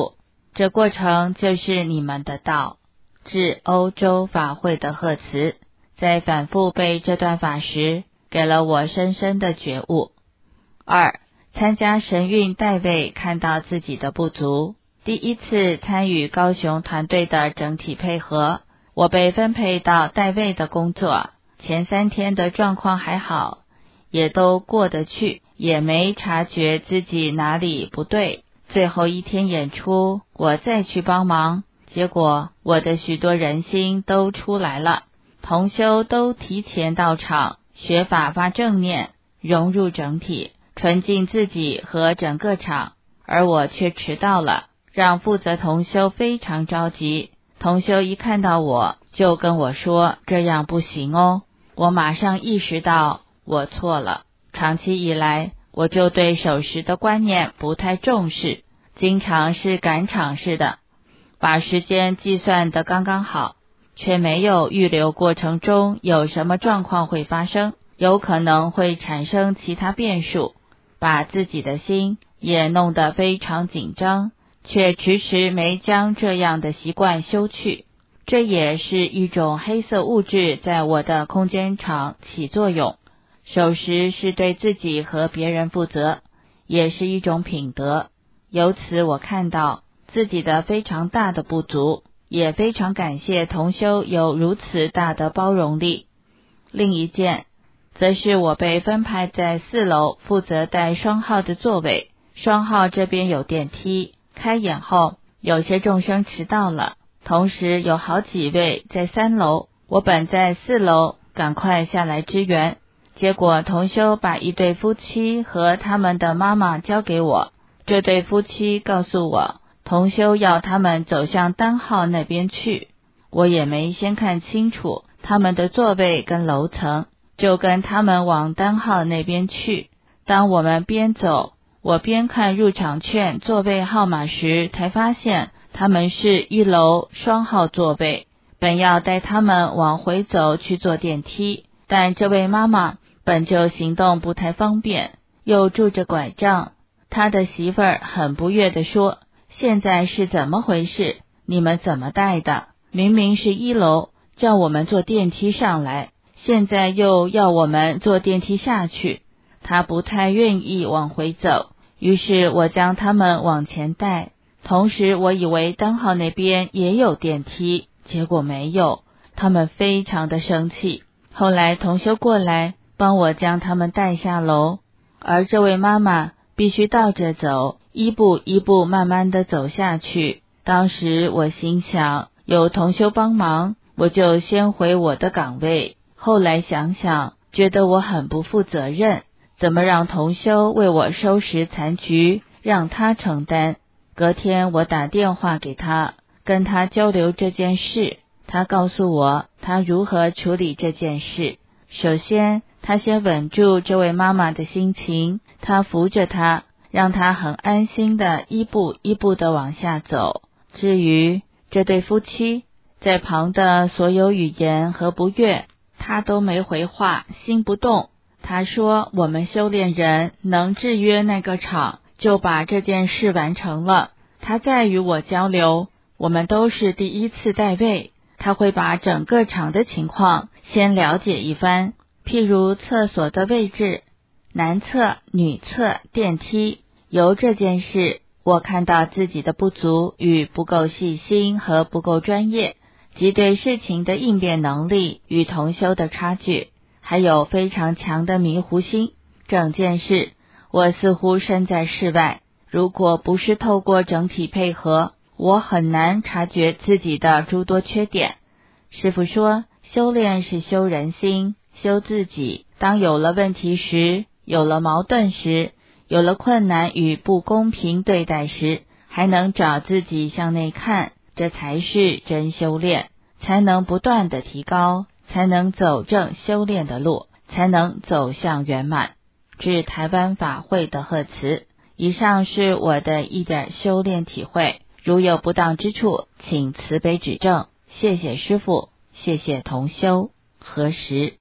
这过程就是你们的道。至欧洲法会的贺词，在反复背这段法时，给了我深深的觉悟。2. 参加神韵代位，看到自己的不足。第一次参与高雄团队的整体配合，我被分配到代位的工作。前3天的状况还好，也都过得去，也没察觉自己哪里不对。最后1天演出，我再去帮忙，结果我的许多人心都出来了，同修都提前到场，学法发正念，融入整体，纯净自己和整个场，而我却迟到了，让负责同修非常着急。同修一看到我就跟我说，这样不行哦。我马上意识到我错了，长期以来我就对守时的观念不太重视，经常是赶场式的，把时间计算得刚刚好，却没有预留过程中有什么状况会发生，有可能会产生其他变数，把自己的心也弄得非常紧张，却迟迟没将这样的习惯修去。这也是一种黑色物质在我的空间场起作用。守时是对自己和别人负责，也是一种品德。由此我看到自己的非常大的不足，也非常感谢同修有如此大的包容力。另一件则是我被分派在4楼，负责带双号的座位。双号这边有电梯，开演后有些众生迟到了，同时有好几位在3楼，我本在4楼，赶快下来支援。结果同修把一对夫妻和他们的妈妈交给我，这对夫妻告诉我，同修要他们走向单号那边去。我也没先看清楚他们的座位跟楼层，就跟他们往单号那边去。当我们边走，我边看入场券座位号码时，才发现他们是1楼双号座位，本要带他们往回走去坐电梯，但这位妈妈本就行动不太方便，又拄着拐杖，他的媳妇儿很不悦地说，现在是怎么回事？你们怎么带的？明明是1楼，叫我们坐电梯上来，现在又要我们坐电梯下去。他不太愿意往回走，于是我将他们往前带，同时我以为单号那边也有电梯，结果没有，他们非常的生气。后来同修过来帮我将他们带下楼，而这位妈妈必须倒着走，一步一步慢慢的走下去。当时我心想，有同修帮忙，我就先回我的岗位。后来想想，觉得我很不负责任，怎么让同修为我收拾残局，让他承担。隔天我打电话给他，跟他交流这件事，他告诉我他如何处理这件事。首先，他先稳住这位妈妈的心情，他扶着她，让她很安心的一步一步的往下走。至于这对夫妻在旁的所有语言和不悦，他都没回话，心不动。他说，我们修炼人能制约那个场，就把这件事完成了。他再与我交流，我们都是第一次代位，他会把整个场的情况先了解一番，譬如厕所的位置，男厕、女厕、电梯。由这件事，我看到自己的不足与不够细心和不够专业，及对事情的应变能力与同修的差距，还有非常强的迷糊心。整件事，我似乎身在事外，如果不是透过整体配合，我很难察觉自己的诸多缺点。师父说，修炼是修人心，修自己。当有了问题时，有了矛盾时，有了困难与不公平对待时，还能找自己向内看，这才是真修炼，才能不断的提高，才能走正修炼的路，才能走向圆满。致台湾法会的贺词。以上是我的一点修炼体会，如有不当之处，请慈悲指正。谢谢师父，谢谢同修。何时？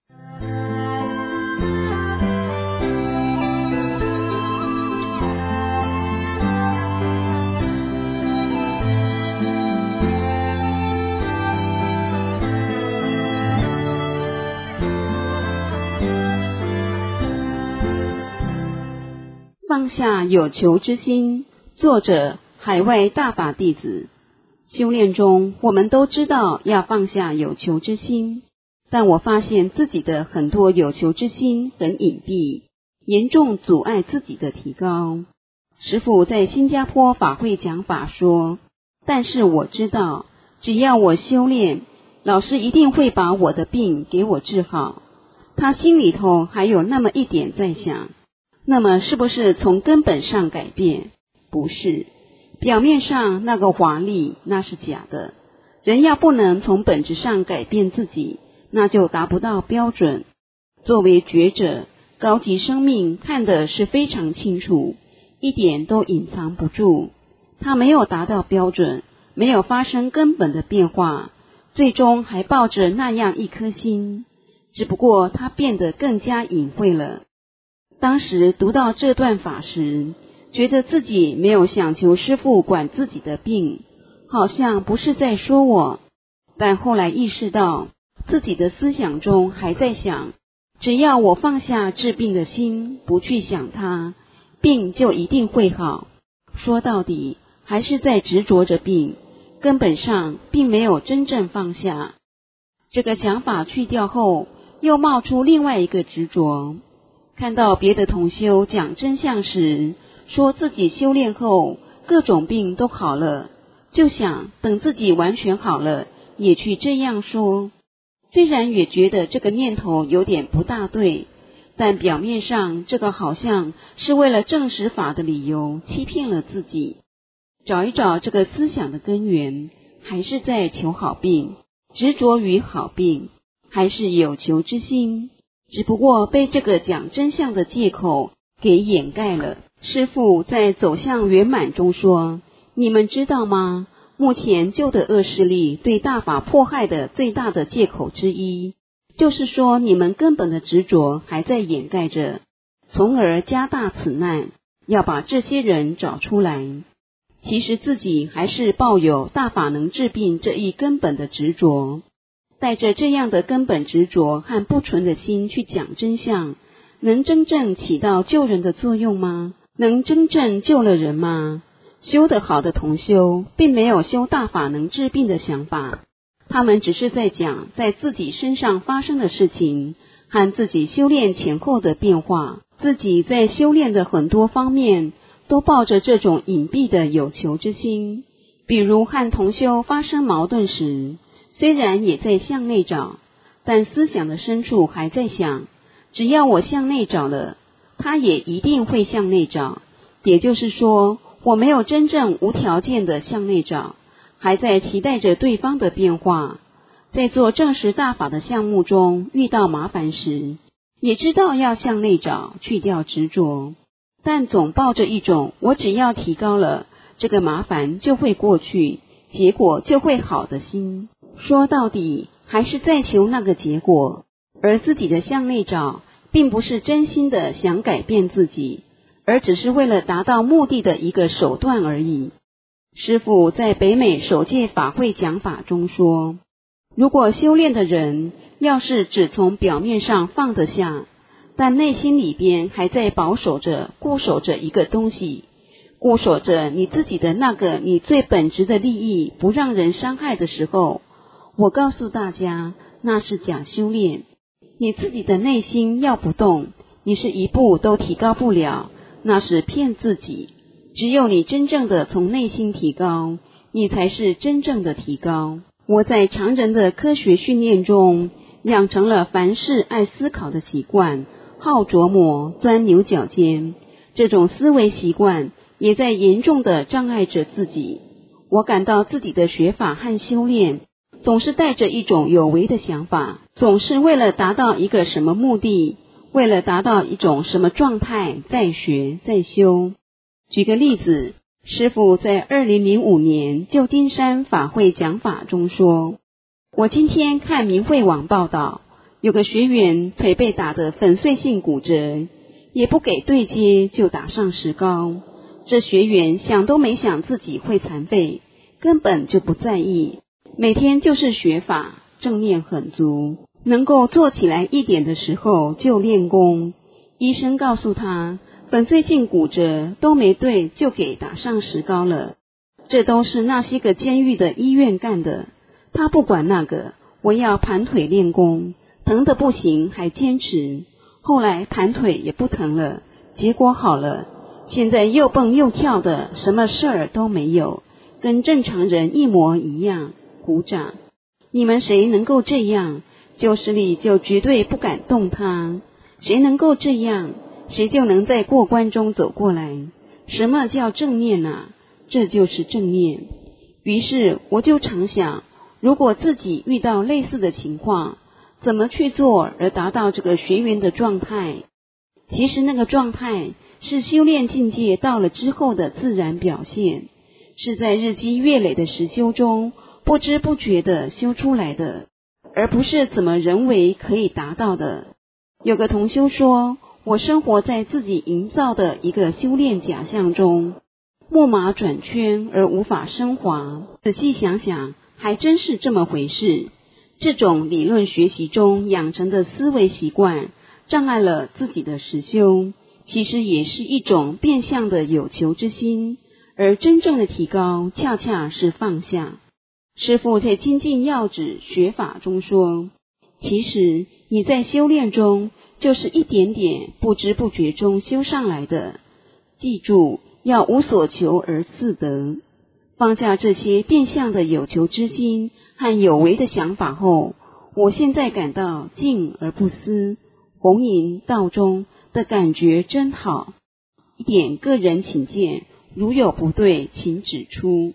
放下有求之心。作者：海外大法弟子。修炼中，我们都知道要放下有求之心，但我发现自己的很多有求之心很隐蔽，严重阻碍自己的提高。师父在新加坡法会讲法说，但是我知道，只要我修炼，老师一定会把我的病给我治好。他心里头还有那么一点在想，那么是不是从根本上改变？不是，表面上那个华丽那是假的。人要不能从本质上改变自己，那就达不到标准。作为觉者，高级生命看的是非常清楚，一点都隐藏不住。他没有达到标准，没有发生根本的变化，最终还抱着那样一颗心，只不过他变得更加隐晦了。当时读到这段法时，觉得自己没有想求师父管自己的病，好像不是在说我，但后来意识到自己的思想中还在想，只要我放下治病的心，不去想它，病就一定会好。说到底还是在执着着病，根本上并没有真正放下。这个想法去掉后，又冒出另外一个执着。看到别的同修讲真相时，说自己修炼后各种病都好了，就想等自己完全好了也去这样说。虽然也觉得这个念头有点不大对，但表面上这个好像是为了证实法的理由欺骗了自己。找一找这个思想的根源，还是在求好病，执着于好病，还是有求之心，只不过被这个讲真相的借口给掩盖了。师父在走向圆满中说，你们知道吗？目前旧的恶势力对大法迫害的最大的借口之一，就是说你们根本的执着还在掩盖着，从而加大此难，要把这些人找出来。其实自己还是抱有大法能治病这一根本的执着，带着这样的根本执着和不纯的心去讲真相，能真正起到救人的作用吗？能真正救了人吗？修得好的同修并没有修大法能治病的想法，他们只是在讲在自己身上发生的事情和自己修炼前后的变化。自己在修炼的很多方面都抱着这种隐蔽的有求之心，比如和同修发生矛盾时，虽然也在向内找，但思想的深处还在想，只要我向内找了，他也一定会向内找。也就是说，我没有真正无条件的向内找，还在期待着对方的变化。在做证实大法的项目中遇到麻烦时，也知道要向内找，去掉执着，但总抱着一种我只要提高了，这个麻烦就会过去，结果就会好的心。说到底还是在求那个结果，而自己的向内找并不是真心的想改变自己，而只是为了达到目的的一个手段而已。师父在北美首届法会讲法中说，如果修炼的人要是只从表面上放得下，但内心里边还在保守着固守着一个东西，固守着你自己的那个你最本质的利益不让人伤害的时候，我告诉大家，那是假修炼。你自己的内心要不动，你是一步都提高不了，那是骗自己。只有你真正的从内心提高，你才是真正的提高。我在常人的科学训练中养成了凡事爱思考的习惯，好琢磨，钻牛角尖，这种思维习惯也在严重的障碍着自己。我感到自己的学法和修炼总是带着一种有为的想法，总是为了达到一个什么目的，为了达到一种什么状态在学在修。举个例子，师父在2005年旧金山法会讲法中说，我今天看明慧网报道，有个学员腿被打得粉碎性骨折，也不给对接就打上石膏。这学员想都没想自己会残废，根本就不在意，每天就是学法，正念很足，能够做起来一点的时候就练功。医生告诉他， 本最近骨折都没对，就给打上石膏了。这都是那些个监狱的医院干的，他不管那个，我要盘腿练功，疼得不行还坚持。后来盘腿也不疼了，结果好了，现在又蹦又跳的，什么事儿都没有，跟正常人一模一样。鼓掌！你们谁能够这样，就是力就绝对不敢动他。谁能够这样，谁就能在过关中走过来。什么叫正念啊？这就是正念。于是我就常想，如果自己遇到类似的情况，怎么去做而达到这个学员的状态？其实那个状态是修炼境界到了之后的自然表现，是在日积月累的实修中不知不觉地修出来的，而不是怎么人为可以达到的。有个同修说，我生活在自己营造的一个修炼假象中，木马转圈而无法升华。仔细想想，还真是这么回事。这种理论学习中养成的思维习惯，障碍了自己的实修，其实也是一种变相的有求之心，而真正的提高恰恰是放下。师父在精进要旨学法中说，其实你在修炼中就是一点点不知不觉中修上来的。记住，要无所求而自得。放下这些变相的有求之心和有为的想法后，我现在感到静而不思，红迎道中的感觉真好。一点个人请见，如有不对，请指出。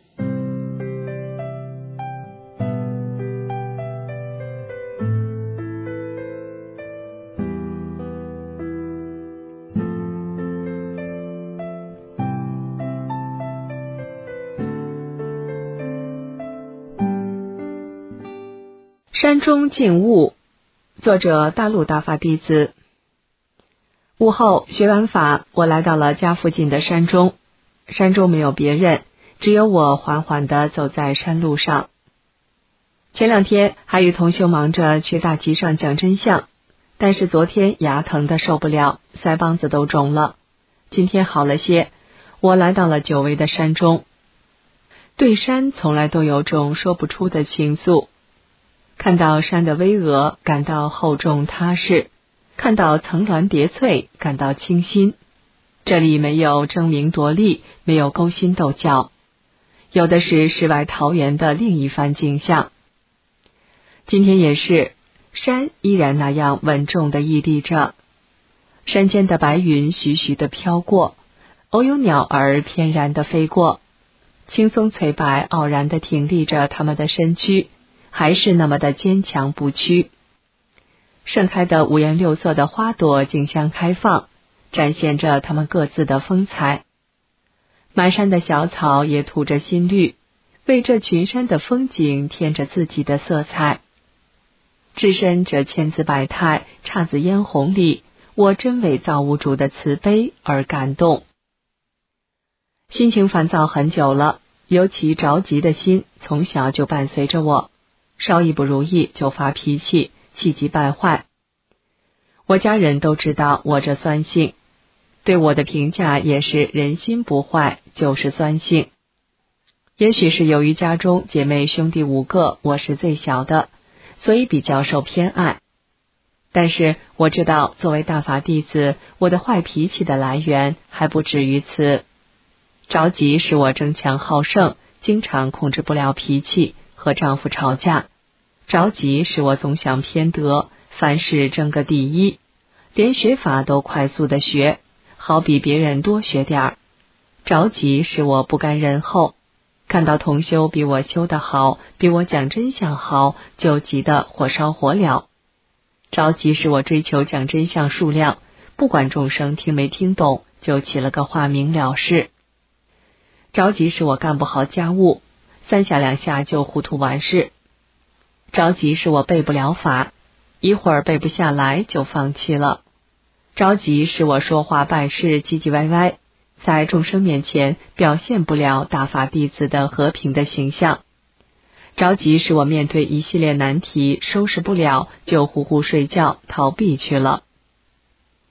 山中静悟，作者大陆大法弟子。悟后学完法，我来到了家附近的山中。山中没有别人，只有我缓缓地走在山路上。前2天还与同修忙着去大集上讲真相，但是昨天牙疼得受不了，腮帮子都肿了。今天好了些，我来到了久违的山中。对山从来都有种说不出的情愫。看到山的巍峨，感到厚重踏实；看到层峦叠翠，感到清新。这里没有争名夺利，没有勾心斗角，有的是世外桃源的另一番景象。今天也是，山依然那样稳重地屹立着，山间的白云徐徐地飘过，偶有鸟儿翩然地飞过，青松翠柏傲然地挺立着它们的身躯，还是那么的坚强不屈。盛开的五颜六色的花朵竞相开放，展现着它们各自的风采。满山的小草也吐着新绿，为这群山的风景添着自己的色彩。置身这千姿百态、姹紫嫣红里，我真为造物主的慈悲而感动。心情烦躁很久了，尤其着急的心从小就伴随着我，稍一不如意就发脾气，气急败坏。我家人都知道我这酸性，对我的评价也是人心不坏，就是酸性。也许是由于家中姐妹兄弟5个，我是最小的，所以比较受偏爱。但是我知道，作为大法弟子，我的坏脾气的来源还不止于此。着急使我争强好胜，经常控制不了脾气，和丈夫吵架。着急使我总想偏得，凡事争个第一，连学法都快速的学，好比别人多学点儿。着急使我不甘人后，看到同修比我修得好，比我讲真相好，就急得火烧火燎。着急使我追求讲真相数量，不管众生听没听懂，就起了个话明了事。着急使我干不好家务，3下2下就糊涂完事。着急使我背不了法，一会儿背不下来就放弃了。着急使我说话办事唧唧歪歪，在众生面前表现不了大法弟子的和平的形象。着急使我面对一系列难题收拾不了，就呼呼睡觉逃避去了。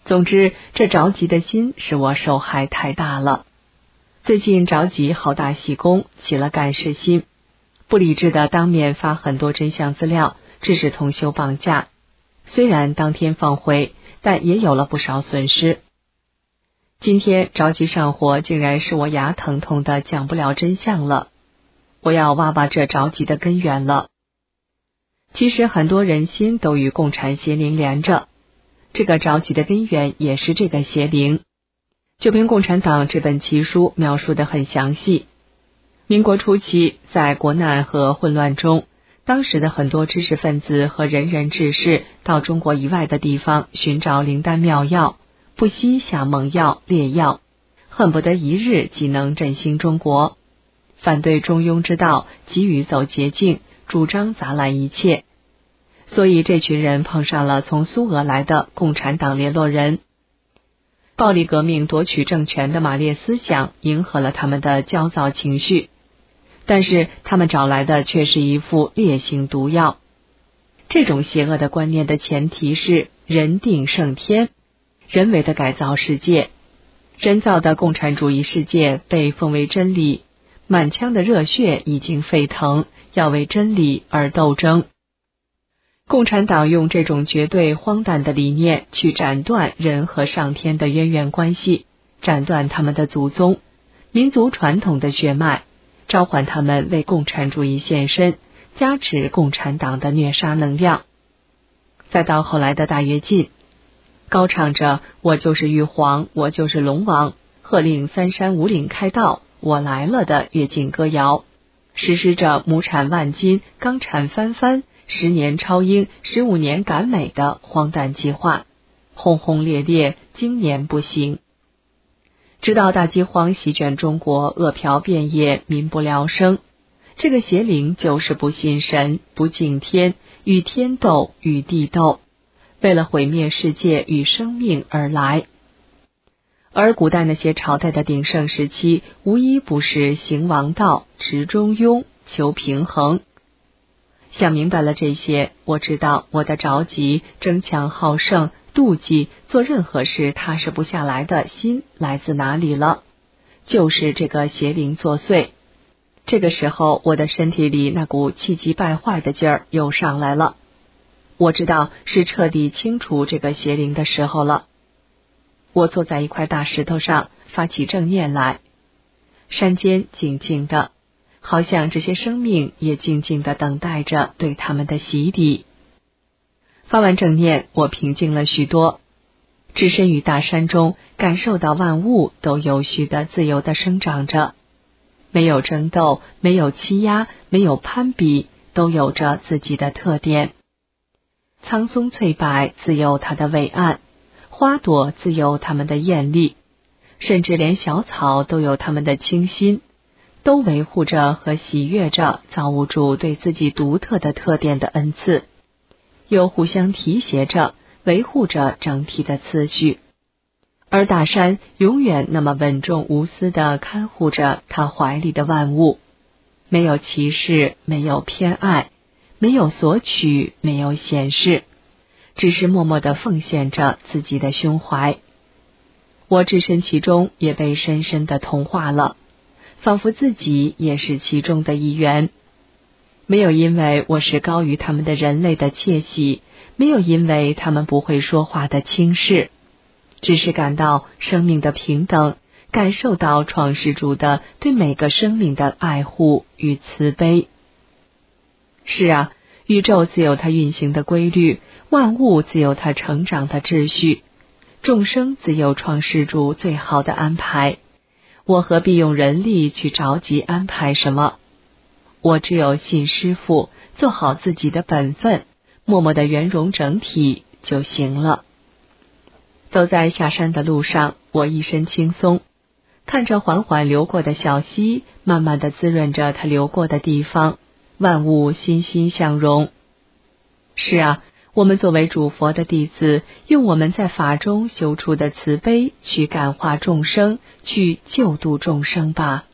总之，这着急的心使我受害太大了。最近着急好大喜功，起了干事心，不理智的当面发很多真相资料，致使同修绑架。虽然当天放回，但也有了不少损失。今天着急上火，竟然使我牙疼痛的讲不了真相了。我要挖挖这着急的根源了。其实很多人心都与共产邪灵连着，这个着急的根源也是这个邪灵。就凭共产党这本奇书描述得很详细。民国初期，在国难和混乱中，当时的很多知识分子和仁人志士到中国以外的地方寻找灵丹妙药，不惜下猛药烈药，恨不得一日即能振兴中国。反对中庸之道，急于走捷径，主张砸烂一切。所以这群人碰上了从苏俄来的共产党联络人。暴力革命夺取政权的马列思想迎合了他们的焦躁情绪，但是他们找来的却是一副烈性毒药。这种邪恶的观念的前提是人定胜天，人为的改造世界。人造的共产主义世界被奉为真理，满腔的热血已经沸腾，要为真理而斗争。共产党用这种绝对荒诞的理念去斩断人和上天的渊源关系，斩断他们的祖宗、民族传统的血脉，召唤他们为共产主义献身，加持共产党的虐杀能量。再到后来的大跃进，高唱着我就是玉皇，我就是龙王，喝令三山五岭开道，我来了的跃进歌谣，实施着亩产万金，钢产翻番，10年超英，15年赶美的荒诞计划，轰轰烈烈，经年不息。直到大饥荒席卷中国，饿殍遍野，民不聊生。这个邪灵就是不信神，不敬天，与天斗，与地斗，为了毁灭世界与生命而来。而古代那些朝代的鼎盛时期，无一不是行王道，持中庸，求平衡。想明白了这些，我知道我的着急、争强好胜、妒忌，做任何事踏实不下来的心来自哪里了，就是这个邪灵作祟。这个时候，我的身体里那股气急败坏的劲儿又上来了。我知道是彻底清除这个邪灵的时候了。我坐在一块大石头上，发起正念来。山间静静的，好像这些生命也静静地等待着对他们的洗礼。发完正念，我平静了许多，置身于大山中，感受到万物都有序地自由地生长着，没有争斗，没有欺压，没有攀比，都有着自己的特点。苍松翠柏自有它的伟岸，花朵自有它们的艳丽，甚至连小草都有它们的清新，都维护着和喜悦着造物主对自己独特的特点的恩赐，又互相提携着，维护着整体的次序。而大山永远那么稳重无私地看护着他怀里的万物，没有歧视，没有偏爱，没有索取，没有显示，只是默默地奉献着自己的胸怀。我置身其中，也被深深地同化了，仿佛自己也是其中的一员。没有因为我是高于他们的人类的窃喜，没有因为他们不会说话的轻视，只是感到生命的平等，感受到创世主的对每个生命的爱护与慈悲。是啊，宇宙自有它运行的规律，万物自有它成长的秩序，众生自有创世主最好的安排。我何必用人力去着急安排什么？我只有信师父，做好自己的本分，默默的圆融整体就行了。走在下山的路上，我一身轻松，看着缓缓流过的小溪，慢慢地滋润着它流过的地方，万物欣欣向荣。是啊，我们作为主佛的弟子，用我们在法中修出的慈悲去感化众生，去救度众生吧。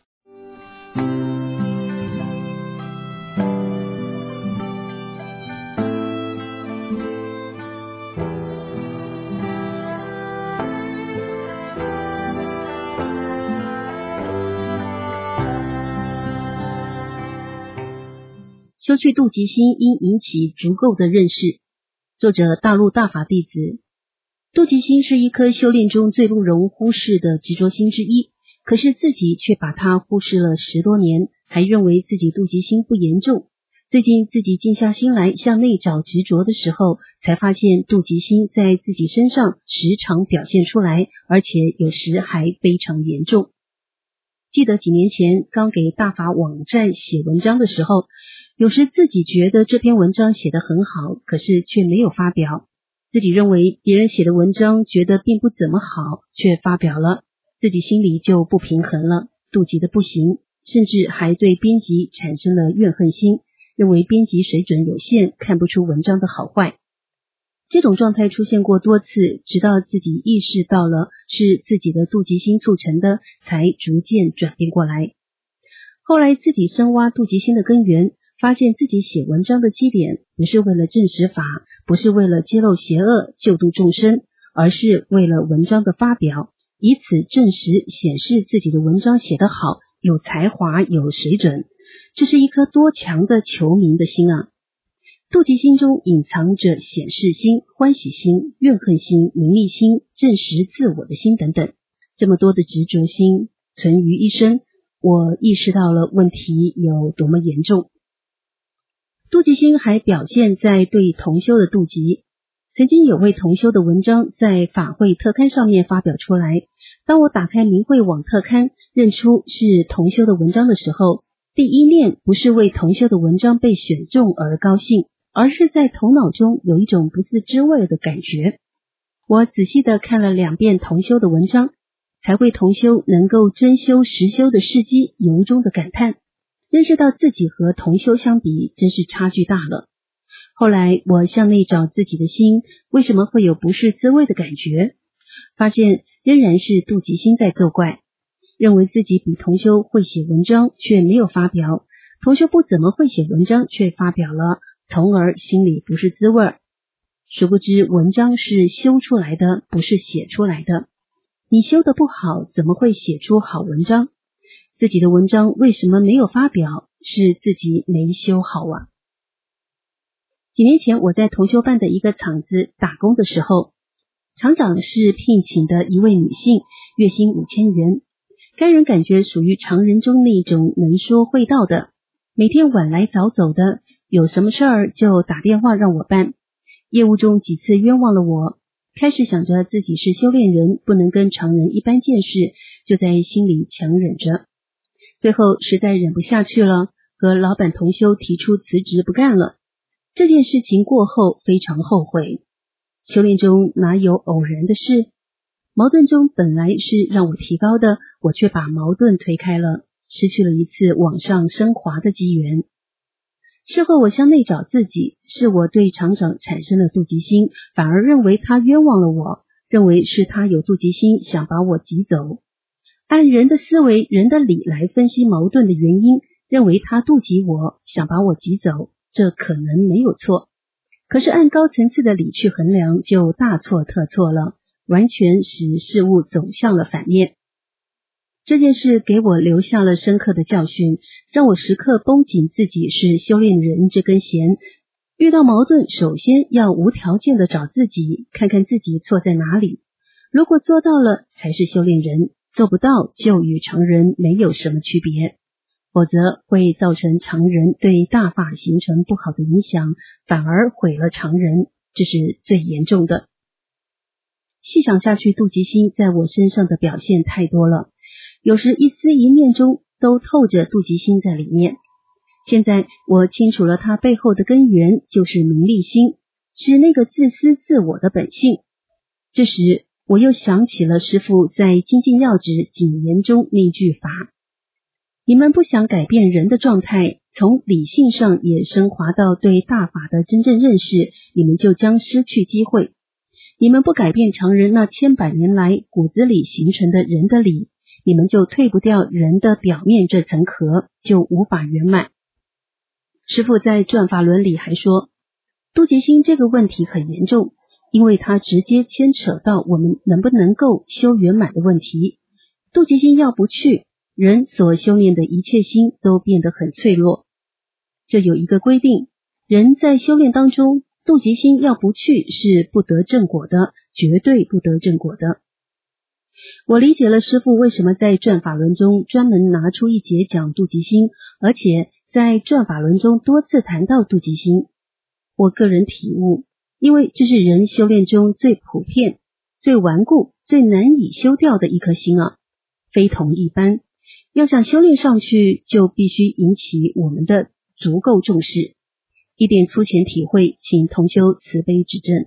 修去妒忌心应引起足够的认识。作者大陆大法弟子。妒忌心是一颗修炼中最不容忽视的执着心之一，可是自己却把它忽视了10多年，还认为自己妒忌心不严重。最近自己静下心来向内找执着的时候，才发现妒忌心在自己身上时常表现出来，而且有时还非常严重。记得几年前刚给大法网站写文章的时候，有时自己觉得这篇文章写得很好，可是却没有发表。自己认为别人写的文章觉得并不怎么好，却发表了，自己心里就不平衡了，妒忌的不行，甚至还对编辑产生了怨恨心，认为编辑水准有限，看不出文章的好坏。这种状态出现过多次，直到自己意识到了是自己的妒忌心促成的，才逐渐转变过来。后来自己深挖妒忌心的根源，发现自己写文章的基点不是为了证实法，不是为了揭露邪恶救度众生，而是为了文章的发表，以此证实显示自己的文章写得好，有才华有水准。这是一颗多强的求名的心啊！妒忌心中隐藏着显示心、欢喜心、怨恨心、名利心、证实自我的心等等，这么多的执着心存于一身，我意识到了问题有多么严重。妒忌心还表现在对同修的妒忌。曾经有位同修的文章在法会特刊上面发表出来，当我打开明慧网特刊，认出是同修的文章的时候，第一念不是为同修的文章被选中而高兴，而是在头脑中有一种不是滋味的感觉。我仔细地看了2遍同修的文章，才为同修能够真修实修的事迹由衷的感叹，认识到自己和同修相比真是差距大了。后来我向内找自己的心，为什么会有不是滋味的感觉？发现仍然是妒忌心在作怪，认为自己比同修会写文章却没有发表，同修不怎么会写文章却发表了，从而心里不是滋味。殊不知文章是修出来的，不是写出来的。你修得不好，怎么会写出好文章？自己的文章为什么没有发表？是自己没修好啊。几年前我在同修办的一个厂子打工的时候，厂长是聘请的一位女性，月薪5000元。该人感觉属于常人中那种能说会道的，每天晚来早走的，有什么事儿就打电话让我办。业务中几次冤枉了我，开始想着自己是修炼人，不能跟常人一般见识，就在心里强忍着。最后实在忍不下去了，和老板同修提出辞职不干了。这件事情过后非常后悔。修炼中哪有偶然的事？矛盾中本来是让我提高的，我却把矛盾推开了，失去了一次往上升华的机缘。事后我向内找自己，是我对厂长产生了妒忌心，反而认为他冤枉了我，认为是他有妒忌心想把我挤走。按人的思维、人的理来分析矛盾的原因，认为他妒忌我，想把我挤走，这可能没有错。可是按高层次的理去衡量，就大错特错了，完全使事物走向了反面。这件事给我留下了深刻的教训，让我时刻绷紧自己是修炼人这根弦。遇到矛盾，首先要无条件的找自己，看看自己错在哪里。如果做到了，才是修炼人；做不到，就与常人没有什么区别。否则会造成常人对大法形成不好的影响，反而毁了常人，这是最严重的。细想下去，妒忌心在我身上的表现太多了，有时一丝一念中都透着妒忌心在里面。现在我清楚了它背后的根源，就是名利心，是那个自私自我的本性。这时我又想起了师父在《精进要旨谨言》中那句法：你们不想改变人的状态，从理性上也升华到对大法的真正认识，你们就将失去机会。你们不改变常人那千百年来骨子里形成的人的理，你们就退不掉人的表面这层壳，就无法圆满。师父在转法轮里还说，妒忌心这个问题很严重，因为它直接牵扯到我们能不能够修圆满的问题。妒忌心要不去，人所修炼的一切心都变得很脆弱。 这有一个规定，人在修炼当中，妒忌心要不去是不得正果的，绝对不得正果的。我理解了师父为什么在转法轮中专门拿出一节讲妒忌心，而且在转法轮中多次谈到妒忌心。我个人体悟，因为这是人修炼中最普遍、最顽固、最难以修掉的一颗心啊，非同一般。要想修炼上去，就必须引起我们的足够重视。一点粗浅体会，请同修慈悲指正。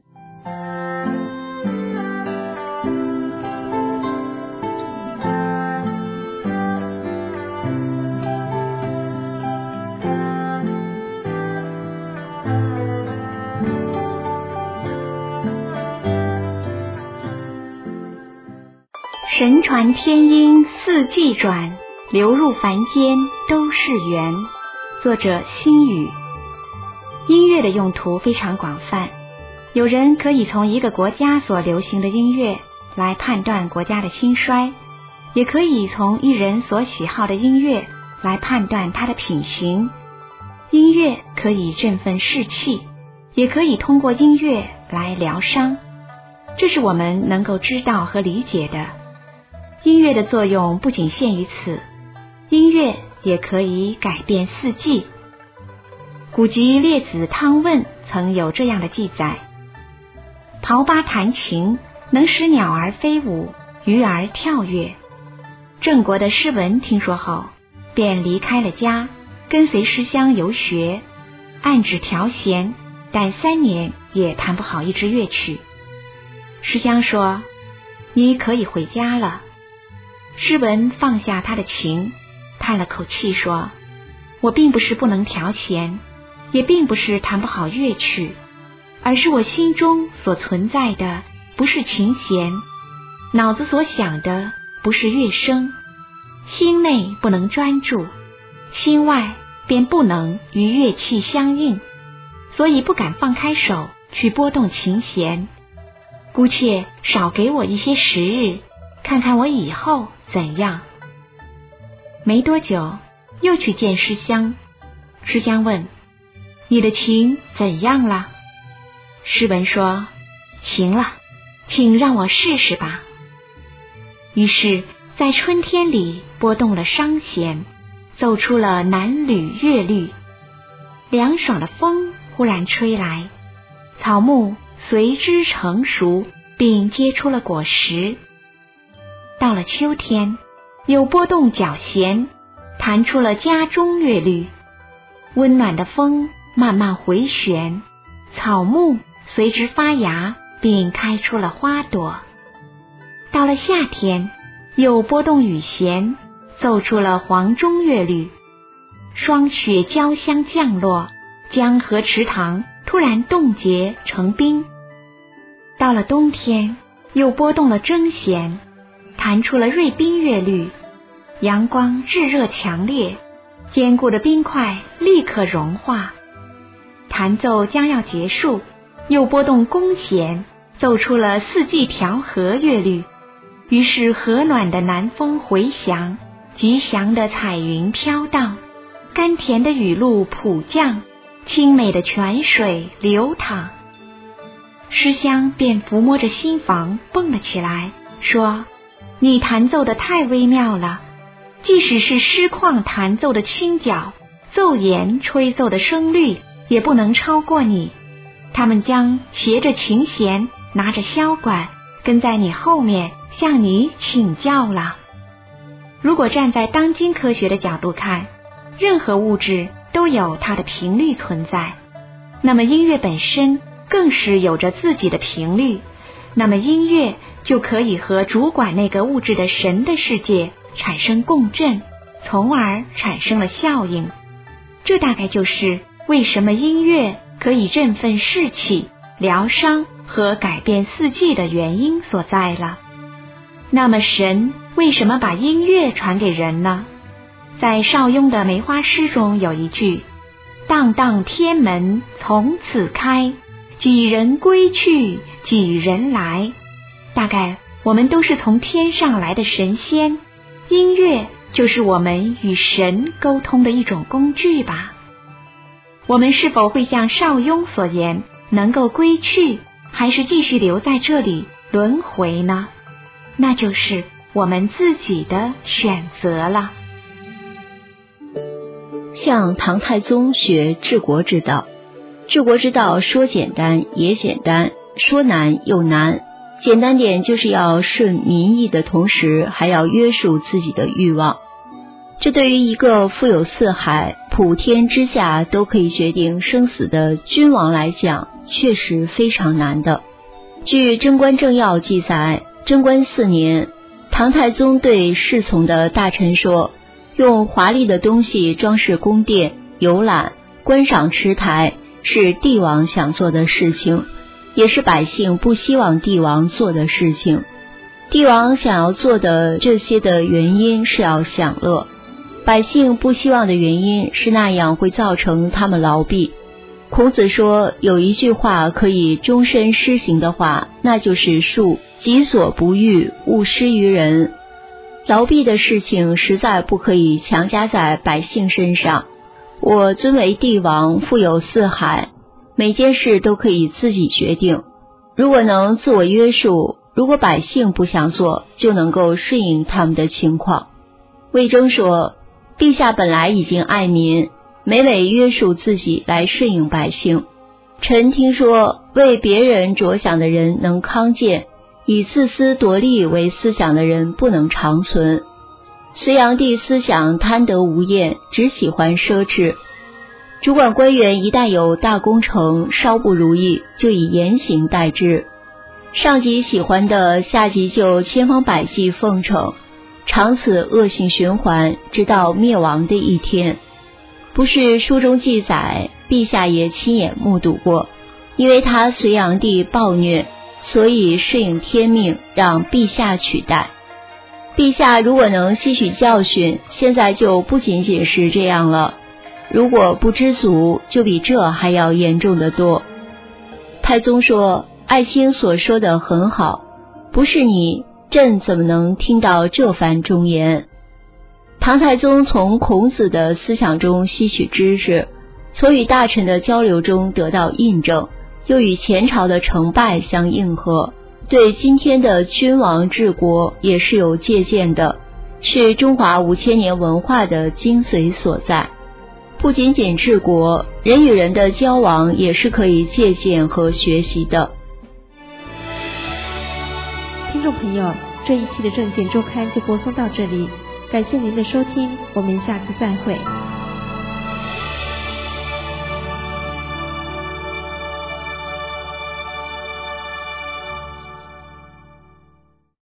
神传天音四季转，流入凡间都是缘。作者心语。音乐的用途非常广泛，有人可以从一个国家所流行的音乐来判断国家的兴衰，也可以从一人所喜好的音乐来判断他的品行。音乐可以振奋士气，也可以通过音乐来疗伤，这是我们能够知道和理解的。音乐的作用不仅限于此，音乐也可以改变四季。古籍《列子汤问》曾有这样的记载：刨巴弹琴，能使鸟儿飞舞，鱼儿跳跃。郑国的诗文听说后，便离开了家，跟随师乡游学，按指调弦，但3年也弹不好一支乐曲。师乡说：你可以回家了。诗文放下他的琴，叹了口气说：我并不是不能调弦，也并不是弹不好乐曲，而是我心中所存在的不是琴弦，脑子所想的不是乐声，心内不能专注，心外便不能与乐器相应，所以不敢放开手去拨动琴弦。姑且少给我一些时日，看看我以后怎样。没多久，又去见师乡。师乡问：你的琴怎样了？诗文说：行了，请让我试试吧。于是在春天里拨动了商弦，奏出了南吕乐律。凉爽的风忽然吹来，草木随之成熟，并结出了果实。到了秋天，又拨动角弦，弹出了家中乐律。温暖的风慢慢回旋，草木随之发芽，并开出了花朵。到了夏天，又拨动羽弦，奏出了黄钟乐律。霜雪交相降落，江河池塘突然冻结成冰。到了冬天，又拨动了筝弦，弹出了锐冰乐律。阳光炙热强烈，坚固的冰块立刻融化。弹奏将要结束，又拨动弓弦，奏出了四季调和乐律。于是和暖的南风回响，吉祥的彩云飘荡，甘甜的雨露普降，清美的泉水流淌。诗乡便抚摸着心房蹦了起来，说：你弹奏的太微妙了，即使是诗况弹奏的轻脚，奏言吹奏的声律，也不能超过你。他们将携着琴弦，拿着箫管，跟在你后面向你请教了。如果站在当今科学的角度看，任何物质都有它的频率存在，那么音乐本身更是有着自己的频率，那么音乐就可以和主管那个物质的神的世界产生共振，从而产生了效应。这大概就是为什么音乐可以振奋士气、疗伤和改变四季的原因所在了。那么神为什么把音乐传给人呢？在邵雍的梅花诗中有一句：荡荡天门从此开，几人归去几人来。大概我们都是从天上来的神仙，音乐就是我们与神沟通的一种工具吧。 我们是否会像邵雍所言，能够归去，还是继续留在这里轮回呢？那就是我们自己的选择了。 向唐太宗学治国之道，治国之道说简单也简单，说难又难。简单点就是要顺民意的同时，还要约束自己的欲望。这对于一个富有四海、普天之下都可以决定生死的君王来讲，确实非常难的。据《贞观政要》记载，贞观4年，唐太宗对侍从的大臣说，用华丽的东西装饰宫殿、游览、观赏池台，是帝王想做的事情，也是百姓不希望帝王做的事情。帝王想要做的这些的原因是要享乐，百姓不希望的原因是那样会造成他们劳弊。孔子说，有一句话可以终身施行的话，那就是恕己所不欲，勿施于人。劳弊的事情实在不可以强加在百姓身上。我尊为帝王，富有四海，每件事都可以自己决定。如果能自我约束，如果百姓不想做，就能够顺应他们的情况。魏征说，陛下本来已经爱民，每每约束自己来顺应百姓。臣听说，为别人着想的人能康健，以自私夺利为思想的人不能长存。隋炀帝思想贪得无厌，只喜欢奢侈。主管官员一旦有大工程稍不如意，就以严刑待之。上级喜欢的，下级就千方百计奉承，长此恶性循环，直到灭亡的一天。不是书中记载，陛下也亲眼目睹过，因为他隋炀帝暴虐，所以顺应天命，让陛下取代。陛下如果能吸取教训，现在就不仅仅是这样了，如果不知足，就比这还要严重得多。太宗说，爱卿所说的很好，不是你，朕怎么能听到这番忠言？唐太宗从孔子的思想中吸取知识，从与大臣的交流中得到印证，又与前朝的成败相应和，对今天的君王治国也是有借鉴的，是中华5000年文化的精髓所在。不仅仅治国，人与人的交往也是可以借鉴和学习的。 听众朋友，这一期的政见周刊就播送到这里，感谢您的收听，我们下次再会。